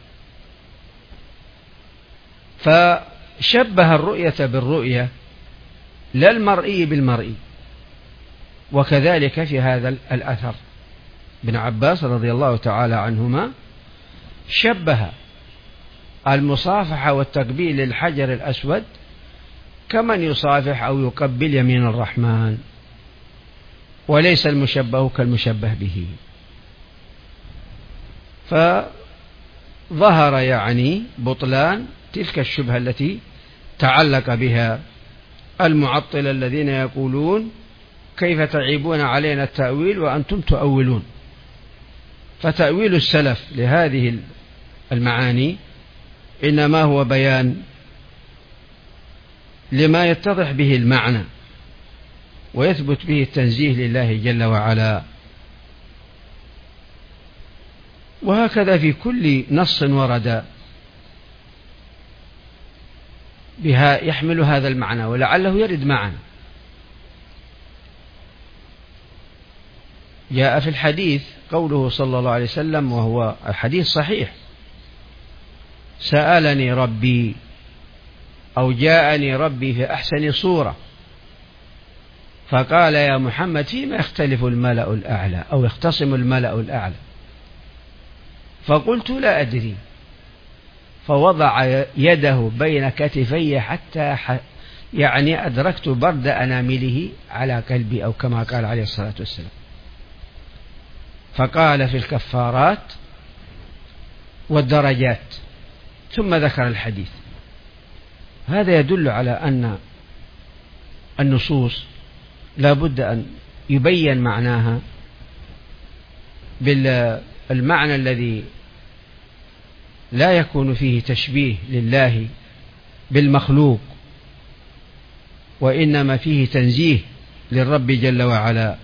B: فشبه الرؤية بالرؤية لا المرئي بالمرئي. وكذلك في هذا الأثر ابن عباس رضي الله تعالى عنهما شبه المصافحة والتقبيل للحجر الأسود كمن يصافح أو يقبل يمين الرحمن، وليس المشبه كالمشبه به. فظهر يعني بطلان تلك الشبهة التي تعلق بها المعطل الذين يقولون: كيف تعيبون علينا التأويل وأنتم تؤولون؟ فتأويل السلف لهذه المعاني إنما هو بيان لما يتضح به المعنى ويثبت به التنزيه لله جل وعلا. وهكذا في كل نص ورد بها يحمل هذا المعنى ولعله يرد معنا. جاء في الحديث قوله صلى الله عليه وسلم، وهو الحديث صحيح: سألني ربي أو جاءني ربي في أحسن صورة فقال يا محمد فيما يختلف الملأ الأعلى أو يختصم الملأ الأعلى؟ فقلت لا أدري، فوضع يده بين كتفي حتى يعني أدركت برد أنامله على قلبي، أو كما قال عليه الصلاة والسلام. فقال في الكفارات والدرجات، ثم ذكر الحديث. هذا يدل على أن النصوص لا بد أن يبين معناها بالمعنى الذي لا يكون فيه تشبيه لله بالمخلوق، وإنما فيه تنزيه للرب جل وعلا.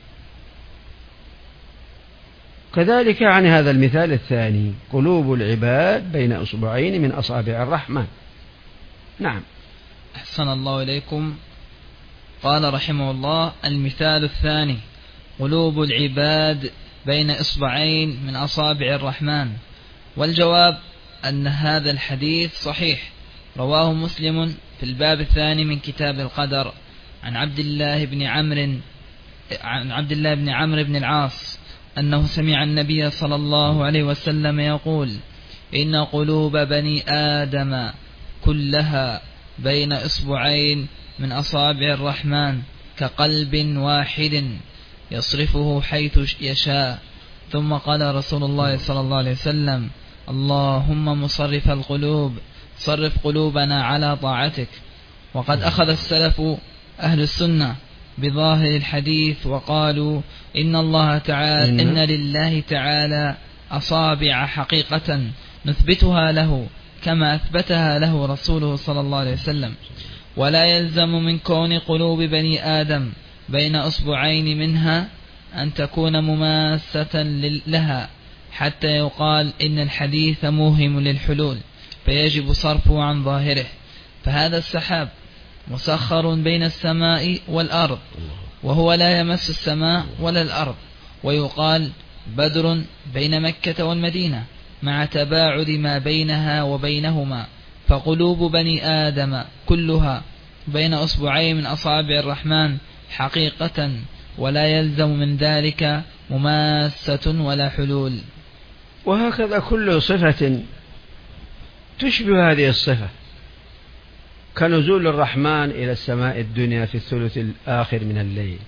B: كذلك عن هذا المثال الثاني: قلوب العباد بين أصبعين من أصابع الرحمن. نعم.
A: أحسن الله إليكم. قال رحمه الله: المثال الثاني: قلوب العباد بين إصبعين من أصابع الرحمن. والجواب أن هذا الحديث صحيح، رواه مسلم في الباب الثاني من كتاب القدر عن عبد الله بن عمرو عن عبد الله بن عمرو بن العاص أنه سمع النبي صلى الله عليه وسلم يقول: إن قلوب بني آدم كلها بين إصبعين من أصابع الرحمن كقلب واحد يصرفه حيث يشاء. ثم قال رسول الله صلى الله عليه وسلم: اللهم مصرف القلوب صرف قلوبنا على طاعتك. وقد أخذ السلف أهل السنة بظاهر الحديث وقالوا إن الله تعالى إن لله تعالى أصابع حقيقة نثبتها له كما أثبتها له رسوله صلى الله عليه وسلم، ولا يلزم من كون قلوب بني آدم بين أصبعين منها أن تكون مماسة لها حتى يقال إن الحديث موهم للحلول فيجب صرفه عن ظاهره. فهذا السحاب مسخر بين السماء والأرض، وهو لا يمس السماء ولا الأرض. ويقال بدر بين مكة والمدينة مع تباعد ما بينها وبينهما. فقلوب بني آدم كلها بين أصبعين من أصابع الرحمن حقيقة، ولا يلزم من ذلك مماسة ولا حلول.
B: وهكذا كل صفة تشبه هذه الصفة، كنزول الرحمن إلى السماء الدنيا في الثلث الآخر من الليل.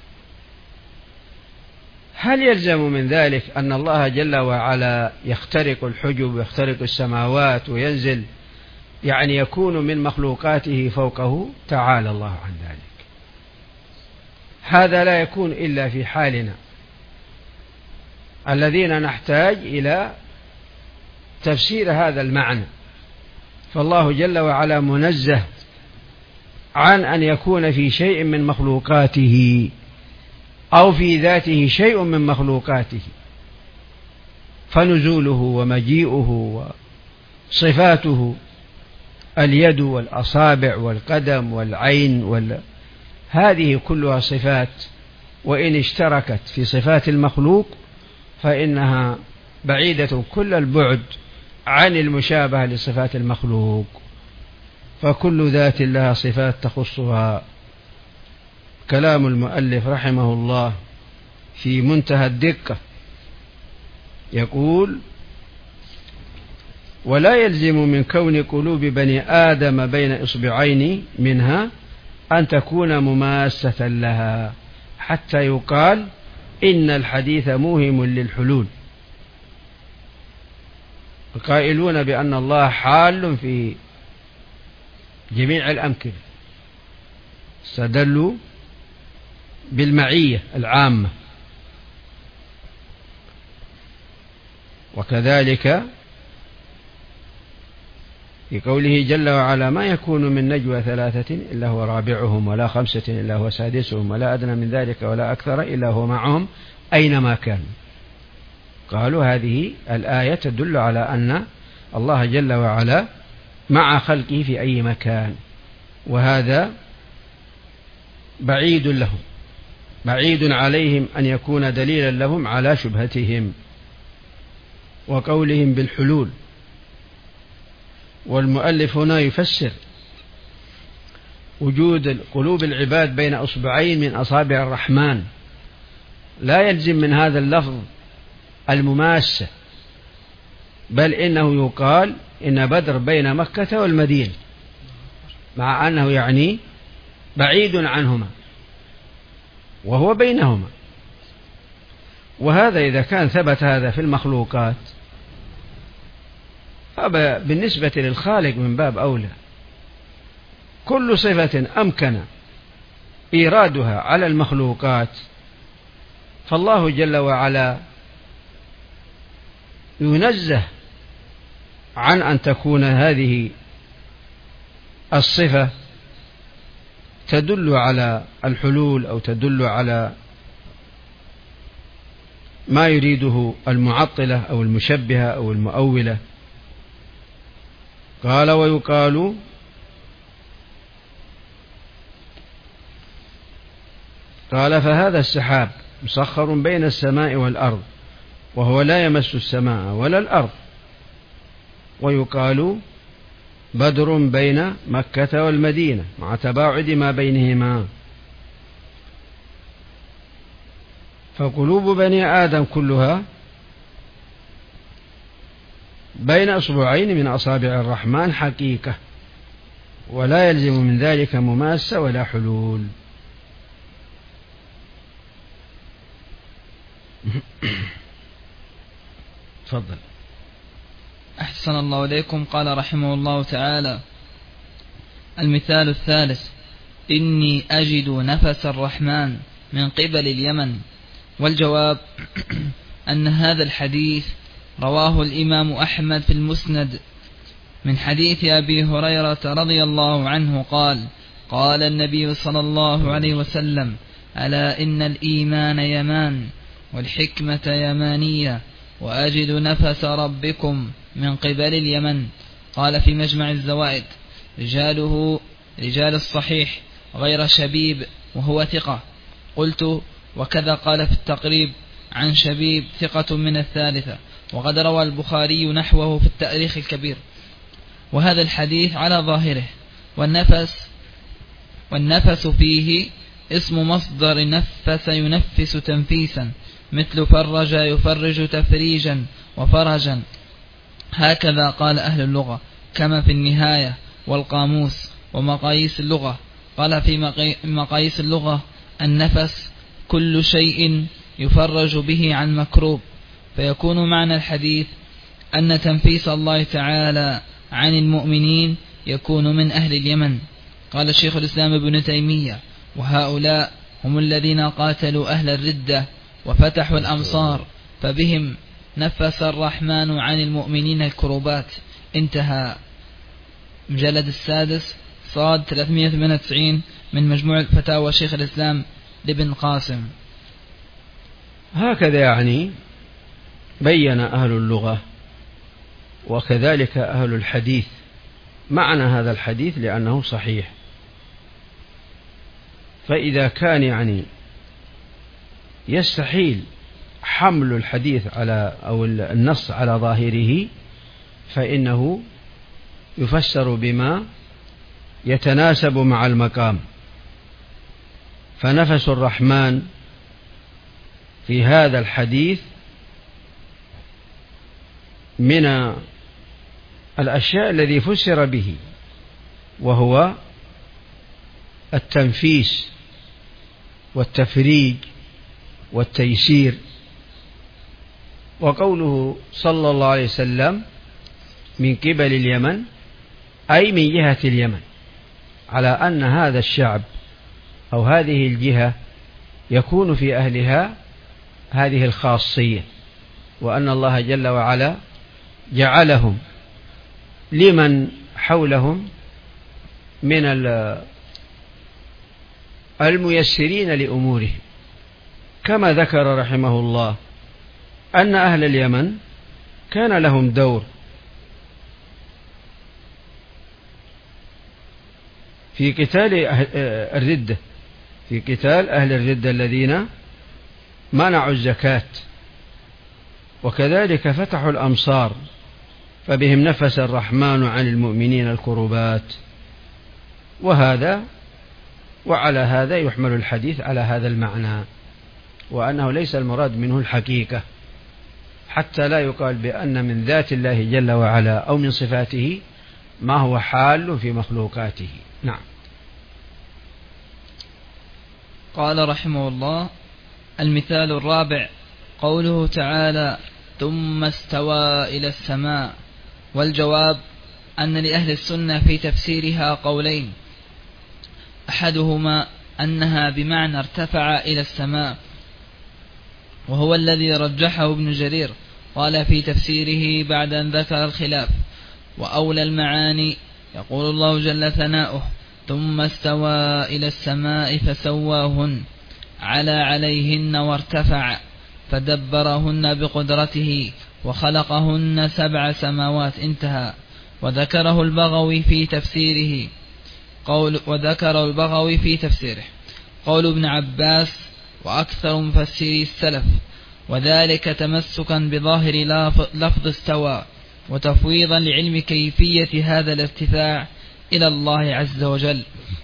B: هل يلزم من ذلك أن الله جل وعلا يخترق الحجب ويخترق السماوات وينزل، يعني يكون من مخلوقاته فوقه؟ تعالى الله عن ذلك. هذا لا يكون إلا في حالنا الذين نحتاج إلى تفسير هذا المعنى. فالله جل وعلا منزه عن أن يكون في شيء من مخلوقاته أو في ذاته شيء من مخلوقاته، فنزوله ومجيئه وصفاته اليد والأصابع والقدم والعين وال... هذه كلها صفات، وإن اشتركت في صفات المخلوق فإنها بعيدة كل البعد عن المشابهة لصفات المخلوق. فكل ذات لها صفات تخصها. كلام المؤلف رحمه الله في منتهى الدقة، يقول: ولا يلزم من كون قلوب بني آدم بين إصبعين منها أن تكون مماسة لها حتى يقال إن الحديث موهم للحلول. القائلون بأن الله حال في جميع الأمكنة استدلوا بالمعية العامة، وكذلك في قوله جل وعلا: ما يكون من نجوى ثلاثة إلا هو رابعهم ولا خمسة إلا هو سادسهم ولا أدنى من ذلك ولا أكثر إلا هو معهم أينما كانوا. قالوا هذه الآية تدل على أن الله جل وعلا مع خلقه في أي مكان، وهذا بعيد لهم. بعيد عليهم أن يكون دليلا لهم على شبهتهم وقولهم بالحلول. والمؤلف هنا يفسر وجود قلوب العباد بين أصبعين من أصابع الرحمن، لا يلزم من هذا اللفظ المماسة، بل إنه يقال إن بدر بين مكة والمدينة، مع أنه يعني بعيد عنهما وهو بينهما. وهذا إذا كان ثبت هذا في المخلوقات بالنسبة للخالق من باب أولى. كل صفة أمكن إيرادها على المخلوقات فالله جل وعلا ينزه عن أن تكون هذه الصفة تدل على الحلول أو تدل على ما يريده المعطلة أو المشبهة أو المؤولة. قال ويقال قال فهذا السحاب مسخر بين السماء والأرض وهو لا يمس السماء ولا الأرض. ويقال بدر بين مكة والمدينة مع تباعد ما بينهما. فقلوب بني آدم كلها بين أصبعين من أصابع الرحمن حقيقة، ولا يلزم من ذلك مماسة ولا حلول. تفضل.
A: أحسن الله إليكم. قال رحمه الله تعالى: المثال الثالث: إني أجد نفس الرحمن من قبل اليمن. والجواب أن هذا الحديث رواه الإمام أحمد في المسند من حديث أبي هريرة رضي الله عنه قال: قال النبي صلى الله عليه وسلم: ألا إن الإيمان يمان والحكمة يمانية وأجد نفس ربكم من قبل اليمن. قال في مجمع الزوائد: رجاله رجال الصحيح غير شبيب وهو ثقة. قلت: وكذا قال في التقريب عن شبيب ثقة من الثالثة، وقد روى البخاري نحوه في التاريخ الكبير. وهذا الحديث على ظاهره، والنفس والنفس فيه اسم مصدر نفس ينفس تنفيسا، مثل فرج يفرج تفريجا وفرجا. هكذا قال أهل اللغة، كما في النهاية والقاموس ومقاييس اللغة. قال في مقاييس اللغة: النفس كل شيء يفرج به عن مكروب. فيكون معنى الحديث أن تنفيس الله تعالى عن المؤمنين يكون من أهل اليمن. قال الشيخ الإسلام ابن تيمية: وهؤلاء هم الذين قاتلوا أهل الردة وفتحوا الأمصار، فبهم نفس الرحمن عن المؤمنين الكروبات. انتهى. مجلد السادس صاد ثلاثمائة وثمانية وتسعين من مجموع فتاوى شيخ الإسلام لابن قاسم.
B: هكذا يعني بين أهل اللغة وكذلك أهل الحديث معنى هذا الحديث، لأنه صحيح. فإذا كان يعني يستحيل حمل الحديث على أو النص على ظاهره، فإنه يفسر بما يتناسب مع المقام. فنفس الرحمن في هذا الحديث من الأشياء الذي فسر به، وهو التنفيس والتفريج والتيسير. وقوله صلى الله عليه وسلم من قبل اليمن أي من جهة اليمن، على أن هذا الشعب أو هذه الجهة يكون في أهلها هذه الخاصية، وأن الله جل وعلا جعلهم لمن حولهم من الميسرين لأمورهم. كما ذكر رحمه الله أن أهل اليمن كان لهم دور في قتال الردة في قتال أهل الردة الذين منعوا الزكاة، وكذلك فتحوا الأمصار فبهم نفس الرحمن عن المؤمنين الكربات. وهذا وعلى هذا يحمل الحديث على هذا المعنى، وأنه ليس المراد منه الحقيقة، حتى لا يقال بأن من ذات الله جل وعلا أو من صفاته ما هو حال في مخلوقاته. نعم.
A: قال رحمه الله: المثال الرابع قوله تعالى: ثم استوى إلى السماء. والجواب أن لأهل السنة في تفسيرها قولين، أحدهما أنها بمعنى ارتفع إلى السماء، وهو الذي رجحه ابن جرير، قال في تفسيره بعد أن ذكر الخلاف: وأولى المعاني يقول الله جل ثناؤه: ثم استوى إلى السماء فسواهن على عليهن وارتفع فدبرهن بقدرته وخلقهن سبع سماوات. انتهى. وذكره البغوي في تفسيره قول وذكر البغوي في تفسيره قول ابن عباس وأكثر مفسري السلف، وذلك تمسكا بظاهر لفظ استوى وتفويضا لعلم كيفية هذا الارتفاع إلى الله عز وجل.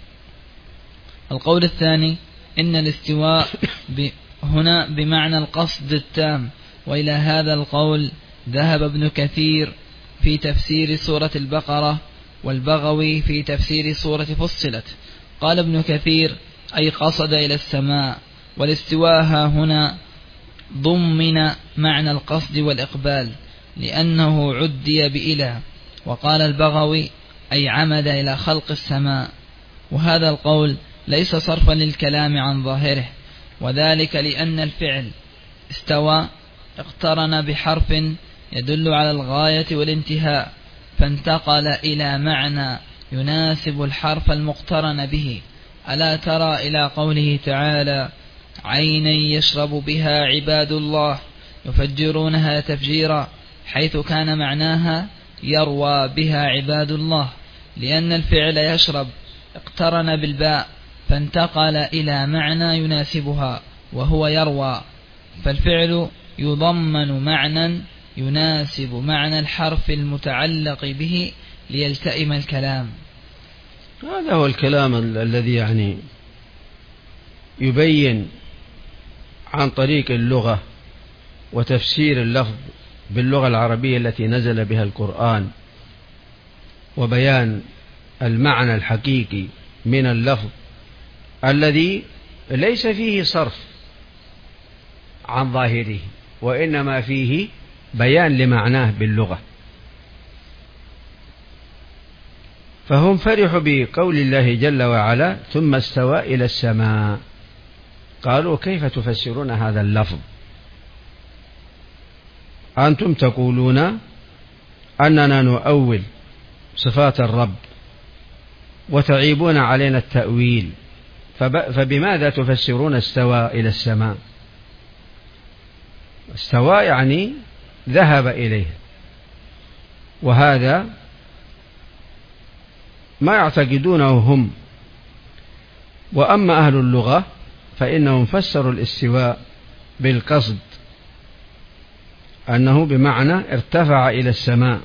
A: القول الثاني إن الاستواء هنا بمعنى القصد التام، وإلى هذا القول ذهب ابن كثير في تفسير سورة البقرة، والبغوي في تفسير سورة فصلت. قال ابن كثير: أي قصد إلى السماء. والاستواء هنا ضمن معنى القصد والإقبال لأنه عدي بإله. وقال البغوي: أي عمد إلى خلق السماء. وهذا القول ليس صرفا للكلام عن ظاهره، وذلك لأن الفعل استوى اقترن بحرف يدل على الغاية والانتهاء، فانتقل إلى معنى يناسب الحرف المقترن به. ألا ترى إلى قوله تعالى: عينا يشرب بها عباد الله يفجرونها تفجيرا، حيث كان معناها يروى بها عباد الله، لأن الفعل يشرب اقترن بالباء فانتقل إلى معنى يناسبها وهو يروى، فالفعل يضمن معنى يناسب معنى الحرف المتعلق به ليلتئم الكلام.
B: هذا هو الكلام الذي يعني يبين عن طريق اللغة وتفسير اللفظ باللغة العربية التي نزل بها القرآن، وبيان المعنى الحقيقي من اللفظ الذي ليس فيه صرف عن ظاهره، وإنما فيه بيان لمعناه باللغة. فهم فرحوا بقول الله جل وعلا: ثم استوى إلى السماء. قالوا: كيف تفسرون هذا اللفظ؟ أنتم تقولون أننا نؤول صفات الرب وتعيبون علينا التأويل، فبماذا تفسرون استوى إلى السماء؟ استوى يعني ذهب إليه، وهذا ما يعتقدونه هم. وأما أهل اللغة فإنهم فسروا الاستواء بالقصد، أنه بمعنى ارتفع إلى السماء.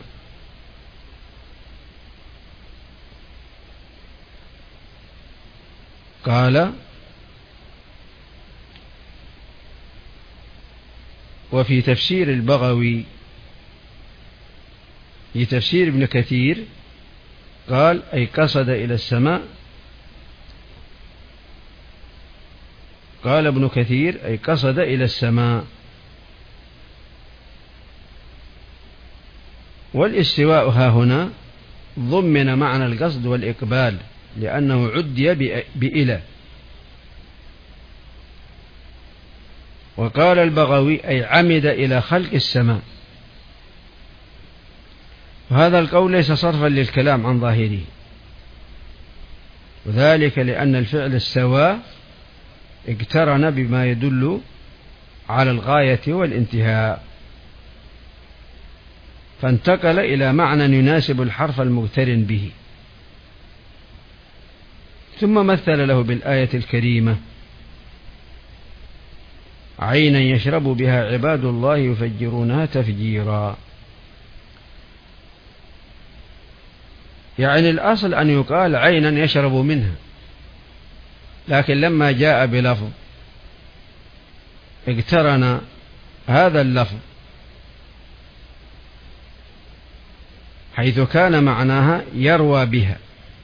B: قال: وفي تفسير البغوي في تفسير ابن كثير قال: أي قصد إلى السماء. قال ابن كثير: أي قصد إلى السماء. والاستواء ها هنا ضمن معنى القصد والإقبال لأنه عدي بإله. وقال البغوي: أي عمد إلى خلق السماء. وهذا القول ليس صرفا للكلام عن ظاهره، وذلك لأن الفعل استوى اقترن بما يدل على الغاية والانتهاء، فانتقل إلى معنى يناسب الحرف المقترن به. ثم مثل له بالآية الكريمة عينا يشرب بها عباد الله يفجرونها تفجيرا. يعني الأصل أن يقال عينا يشرب منها، لكن لما جاء بلفظ اقترن هذا اللفظ حيث كان معناها يروى بها،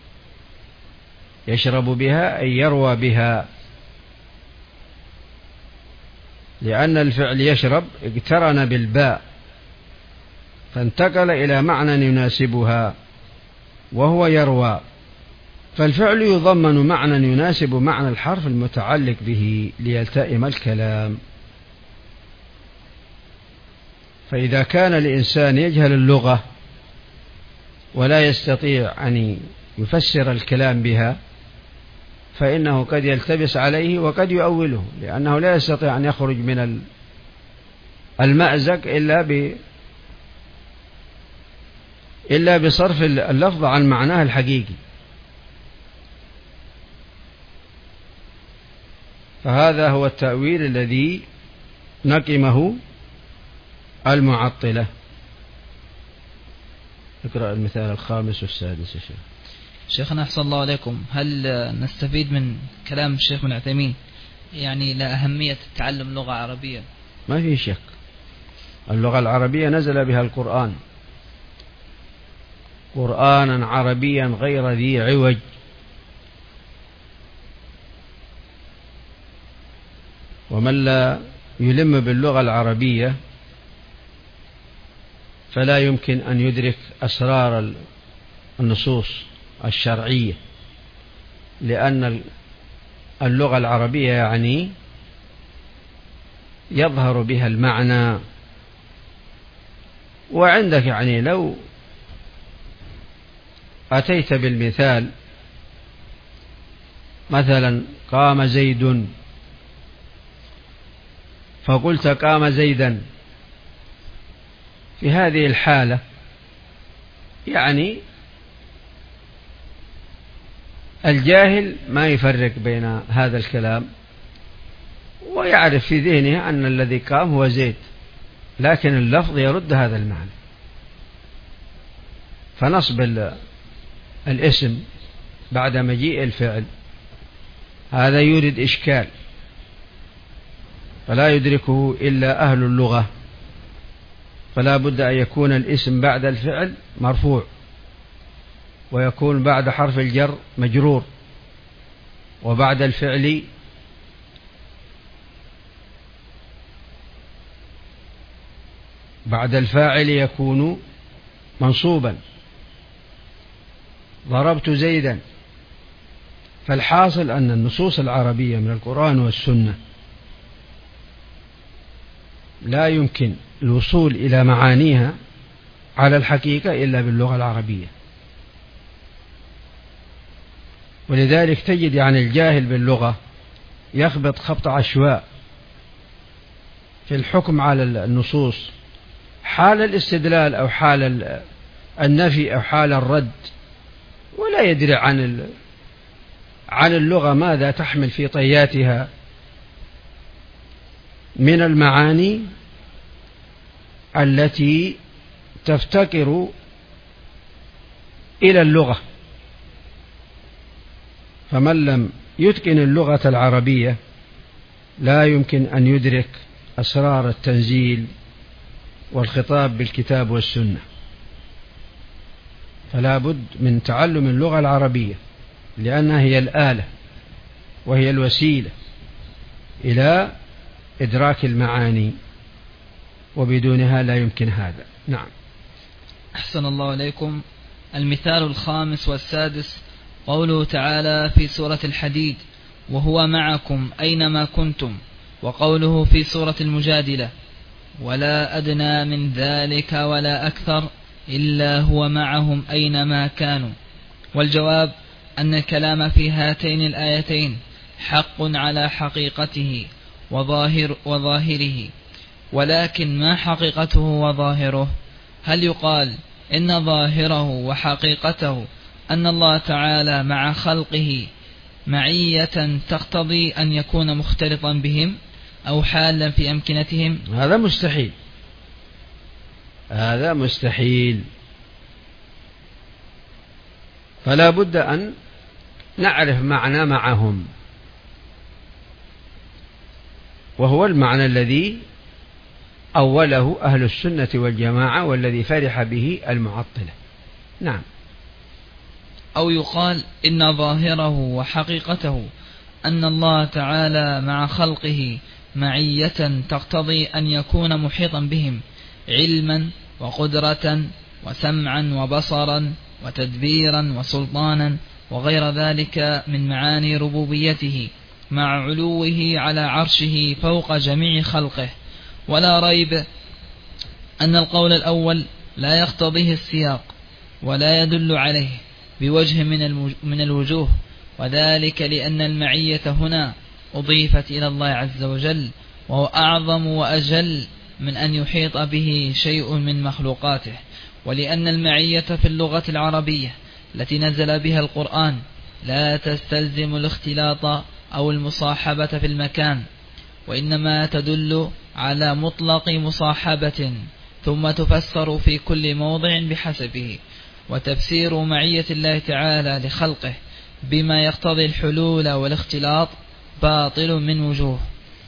B: يشرب بها أي يروى بها، لأن الفعل يشرب اقترن بالباء فانتقل إلى معنى يناسبها وهو يروى، فالفعل يضمن معنى يناسب معنى الحرف المتعلق به ليلتئم الكلام. فإذا كان الإنسان يجهل اللغة ولا يستطيع أن يفسر الكلام بها فإنه قد يلتبس عليه وقد يؤوله، لأنه لا يستطيع أن يخرج من المأزق إلا ب إلا بصرف اللفظ عن معناه الحقيقي. فهذا هو التأويل الذي نقمه المعطلة. اقرأ المثال الخامس والسادس يا شيخ.
A: شيخنا أحسن الله عليكم، هل نستفيد من كلام الشيخ ابن عثيمين يعني لأهمية تعلم لغة عربية؟
B: ما في شك، اللغة العربية نزل بها القرآن قرآنا عربيا غير ذي عوج، ومن لا يلم باللغة العربية فلا يمكن أن يدرك أسرار النصوص الشرعية، لأن اللغة العربية يعني يظهر بها المعنى. وعندك يعني لو أتيت بالمثال مثلا قام زيد فقلت قام زيدا، في هذه الحالة يعني الجاهل ما يفرق بين هذا الكلام ويعرف في ذهنه أن الذي قام هو زيد، لكن اللفظ يرد هذا المعنى. فنصب الاسم بعد مجيء الفعل هذا يورد إشكال، فلا يدركه إلا أهل اللغة، فلا بد أن يكون الاسم بعد الفعل مرفوع، ويكون بعد حرف الجر مجرور، وبعد الفعل بعد الفاعل يكون منصوبا، ضربت زيدا. فالحاصل أن النصوص العربية من القرآن والسنة لا يمكن الوصول إلى معانيها على الحقيقة إلا باللغة العربية، ولذلك تجد يعني الجاهل باللغة يخبط خبط عشواء في الحكم على النصوص حال الاستدلال أو حال النفي أو حال الرد، ولا يدري عن عن اللغة ماذا تحمل في طياتها من المعاني التي تفتقر إلى اللغة. فمن لم يتقن اللغة العربية لا يمكن أن يدرك أسرار التنزيل والخطاب بالكتاب والسنة، فلا بد من تعلم اللغة العربية، لأنها هي الآلة وهي الوسيلة إلى إدراك المعاني، وبدونها لا يمكن هذا. نعم.
A: أحسن الله عليكم. المثال الخامس والسادس قوله تعالى في سورة الحديد وهو معكم أينما كنتم، وقوله في سورة المجادلة ولا أدنى من ذلك ولا أكثر إلا هو معهم أينما كانوا. والجواب أن الكلام في هاتين الآيتين حق على حقيقته وظاهر وظاهره، ولكن ما حقيقته وظاهره؟ هل يقال إن ظاهره وحقيقته أن الله تعالى مع خلقه معية تقتضي أن يكون مختلطا بهم، أو حالا في أمكنتهم؟
B: هذا مستحيل، هذا مستحيل. فلا بد أن نعرف معنى معهم، وهو المعنى الذي أوله أهل السنة والجماعة والذي فرح به المعطلة. نعم.
A: أو يقال إن ظاهره وحقيقته أن الله تعالى مع خلقه معية تقتضي أن يكون محيطا بهم علما وقدرة وسمعا وبصرا وتدبيرا وسلطانا وغير ذلك من معاني ربوبيته، مع علوه على عرشه فوق جميع خلقه. ولا ريب أن القول الأول لا يقتضيه السياق ولا يدل عليه بوجه من الوجوه، وذلك لأن المعية هنا أضيفت إلى الله عز وجل، وهو أعظم وأجل من أن يحيط به شيء من مخلوقاته. ولأن المعية في اللغة العربية التي نزل بها القرآن لا تستلزم الاختلاط أو المصاحبة في المكان، وإنما تدل على مطلق مصاحبة ثم تفسر في كل موضع بحسبه. وتفسير معية الله تعالى لخلقه بما يقتضي الحلول والاختلاط باطل من وجوه.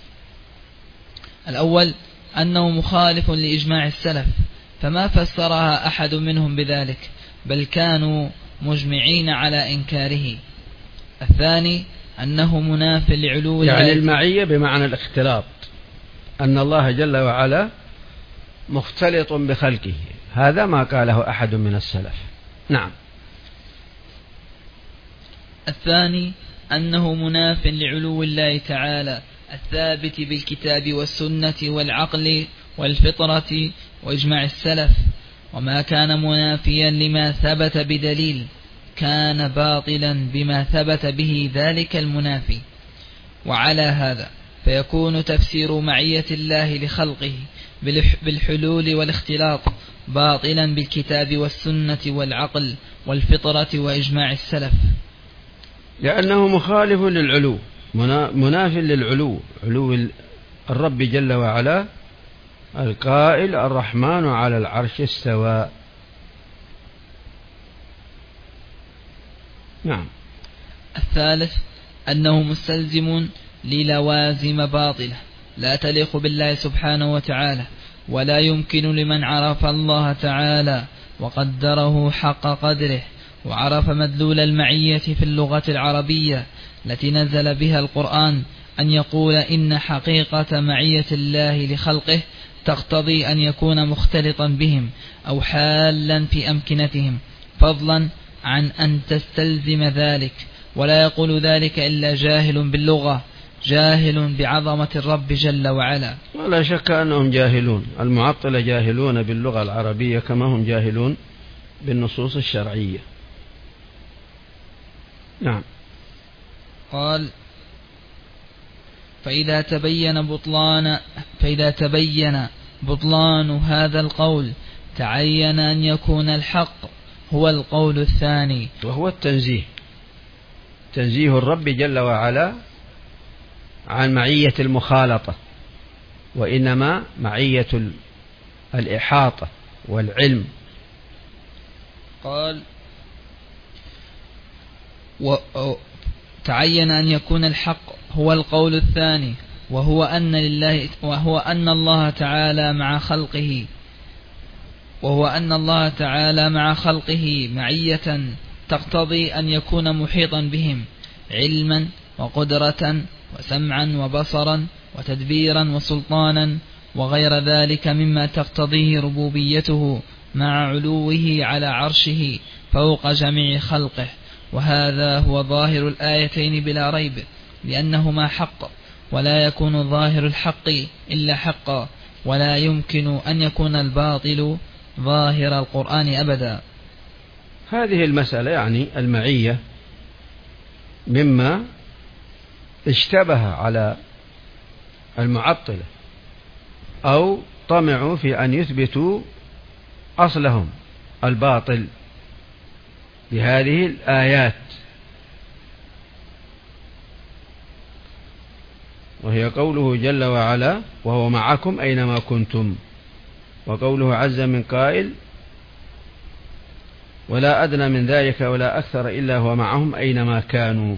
A: الأول أنه مخالف لإجماع السلف، فما فسرها أحد منهم بذلك، بل كانوا مجمعين على إنكاره. الثاني أنه مناف لعلو
B: يعني المعية بمعنى الاختلاط، أن الله جل وعلا مختلط بخلقه، هذا ما قاله أحد من السلف. نعم.
A: الثاني أنه مناف لعلو الله تعالى الثابت بالكتاب والسنة والعقل والفطرة وإجماع السلف، وما كان منافيا لما ثبت بدليل كان باطلا بما ثبت به ذلك المنافي. وعلى هذا فيكون تفسير معية الله لخلقه بالحلول والاختلاط باطلا بالكتاب والسنة والعقل والفطرة وإجماع السلف،
B: لأنه مخالف للعلو، مناف للعلو، علو الرب جل وعلا القائل الرحمن على العرش استوى. نعم.
A: الثالث أنه مستلزم للوازم باطلة لا تليق بالله سبحانه وتعالى، ولا يمكن لمن عرف الله تعالى وقدره حق قدره وعرف مدلول المعية في اللغة العربية التي نزل بها القرآن أن يقول إن حقيقة معية الله لخلقه تقتضي أن يكون مختلطا بهم أو حالا في أمكنتهم، فضلا عن أن تستلزم ذلك. ولا يقول ذلك إلا جاهل باللغة، جاهل بعظمة الرب جل وعلا.
B: ولا شك أنهم جاهلون، المعطلة جاهلون باللغة العربية كما هم جاهلون بالنصوص الشرعية. نعم.
A: قال فإذا تبين بطلان فإذا تبين بطلان هذا القول تعين أن يكون الحق هو القول الثاني،
B: وهو التنزيه، تنزيه الرب جل وعلا عن معية المخالطة، وإنما معية الإحاطة والعلم.
A: قال تعين أن يكون الحق هو القول الثاني، وهو أن لله وهو أن الله تعالى مع خلقه وهو أن الله تعالى مع خلقه معية تقتضي أن يكون محيطا بهم علما وقدرة وسمعا وبصرا وتدبيرا وسلطانا وغير ذلك مما تقتضيه ربوبيته مع علوه على عرشه فوق جميع خلقه. وهذا هو ظاهر الآيتين بلا ريب، لأنهما حق، ولا يكون ظاهر الحق إلا حقا، ولا يمكن أن يكون الباطل ظاهر القرآن أبدا.
B: هذه المسألة يعني المعية مما اشتبه على المعطلة أو طمعوا في أن يثبتوا أصلهم الباطل بهذه الآيات. وهي قوله جل وعلا وهو معكم أينما كنتم، وقوله عز من قائل ولا أدنى من ذلك ولا أكثر إلا هو معهم أينما كانوا.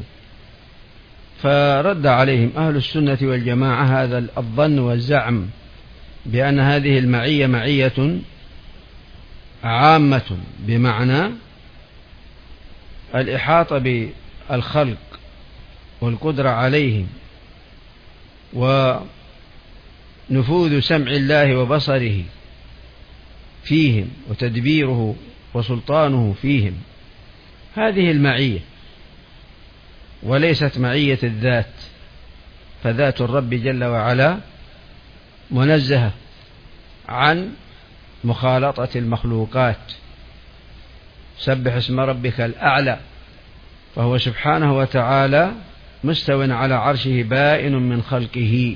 B: فرد عليهم أهل السنة والجماعة هذا الظن والزعم بأن هذه المعية معية عامة، بمعنى الإحاطة بالخلق والقدرة عليهم ونفوذ سمع الله وبصره فيهم وتدبيره وسلطانه فيهم، هذه المعية، وليست معية الذات. فذات الرب جل وعلا منزهة عن مخالطة المخلوقات. سبح اسم ربك الأعلى، فهو سبحانه وتعالى مستو على عرشه بائن من خلقه،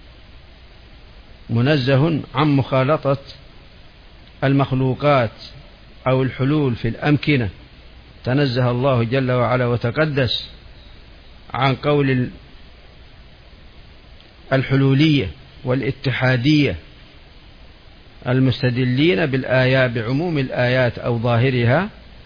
B: منزه عن مخالطة المخلوقات أو الحلول في الأمكنة. تنزه الله جل وعلا وتقدس عن قول الحلولية والاتحادية المستدلين بالآيات بعموم الآيات أو ظاهرها،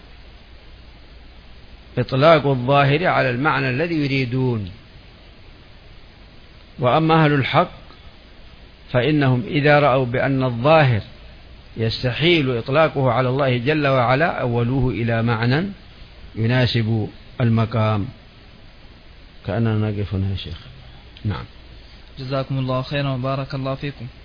B: إطلاق الظاهر على المعنى الذي يريدون. وأما أهل الحق فإنهم إذا رأوا بأن الظاهر يستحيل إطلاقه على الله جل وعلا أولوه إلى معنى يناسب المقام. كأننا نقف هنا يا شيخ. نعم.
A: جزاكم الله خيرا وبارك الله فيكم.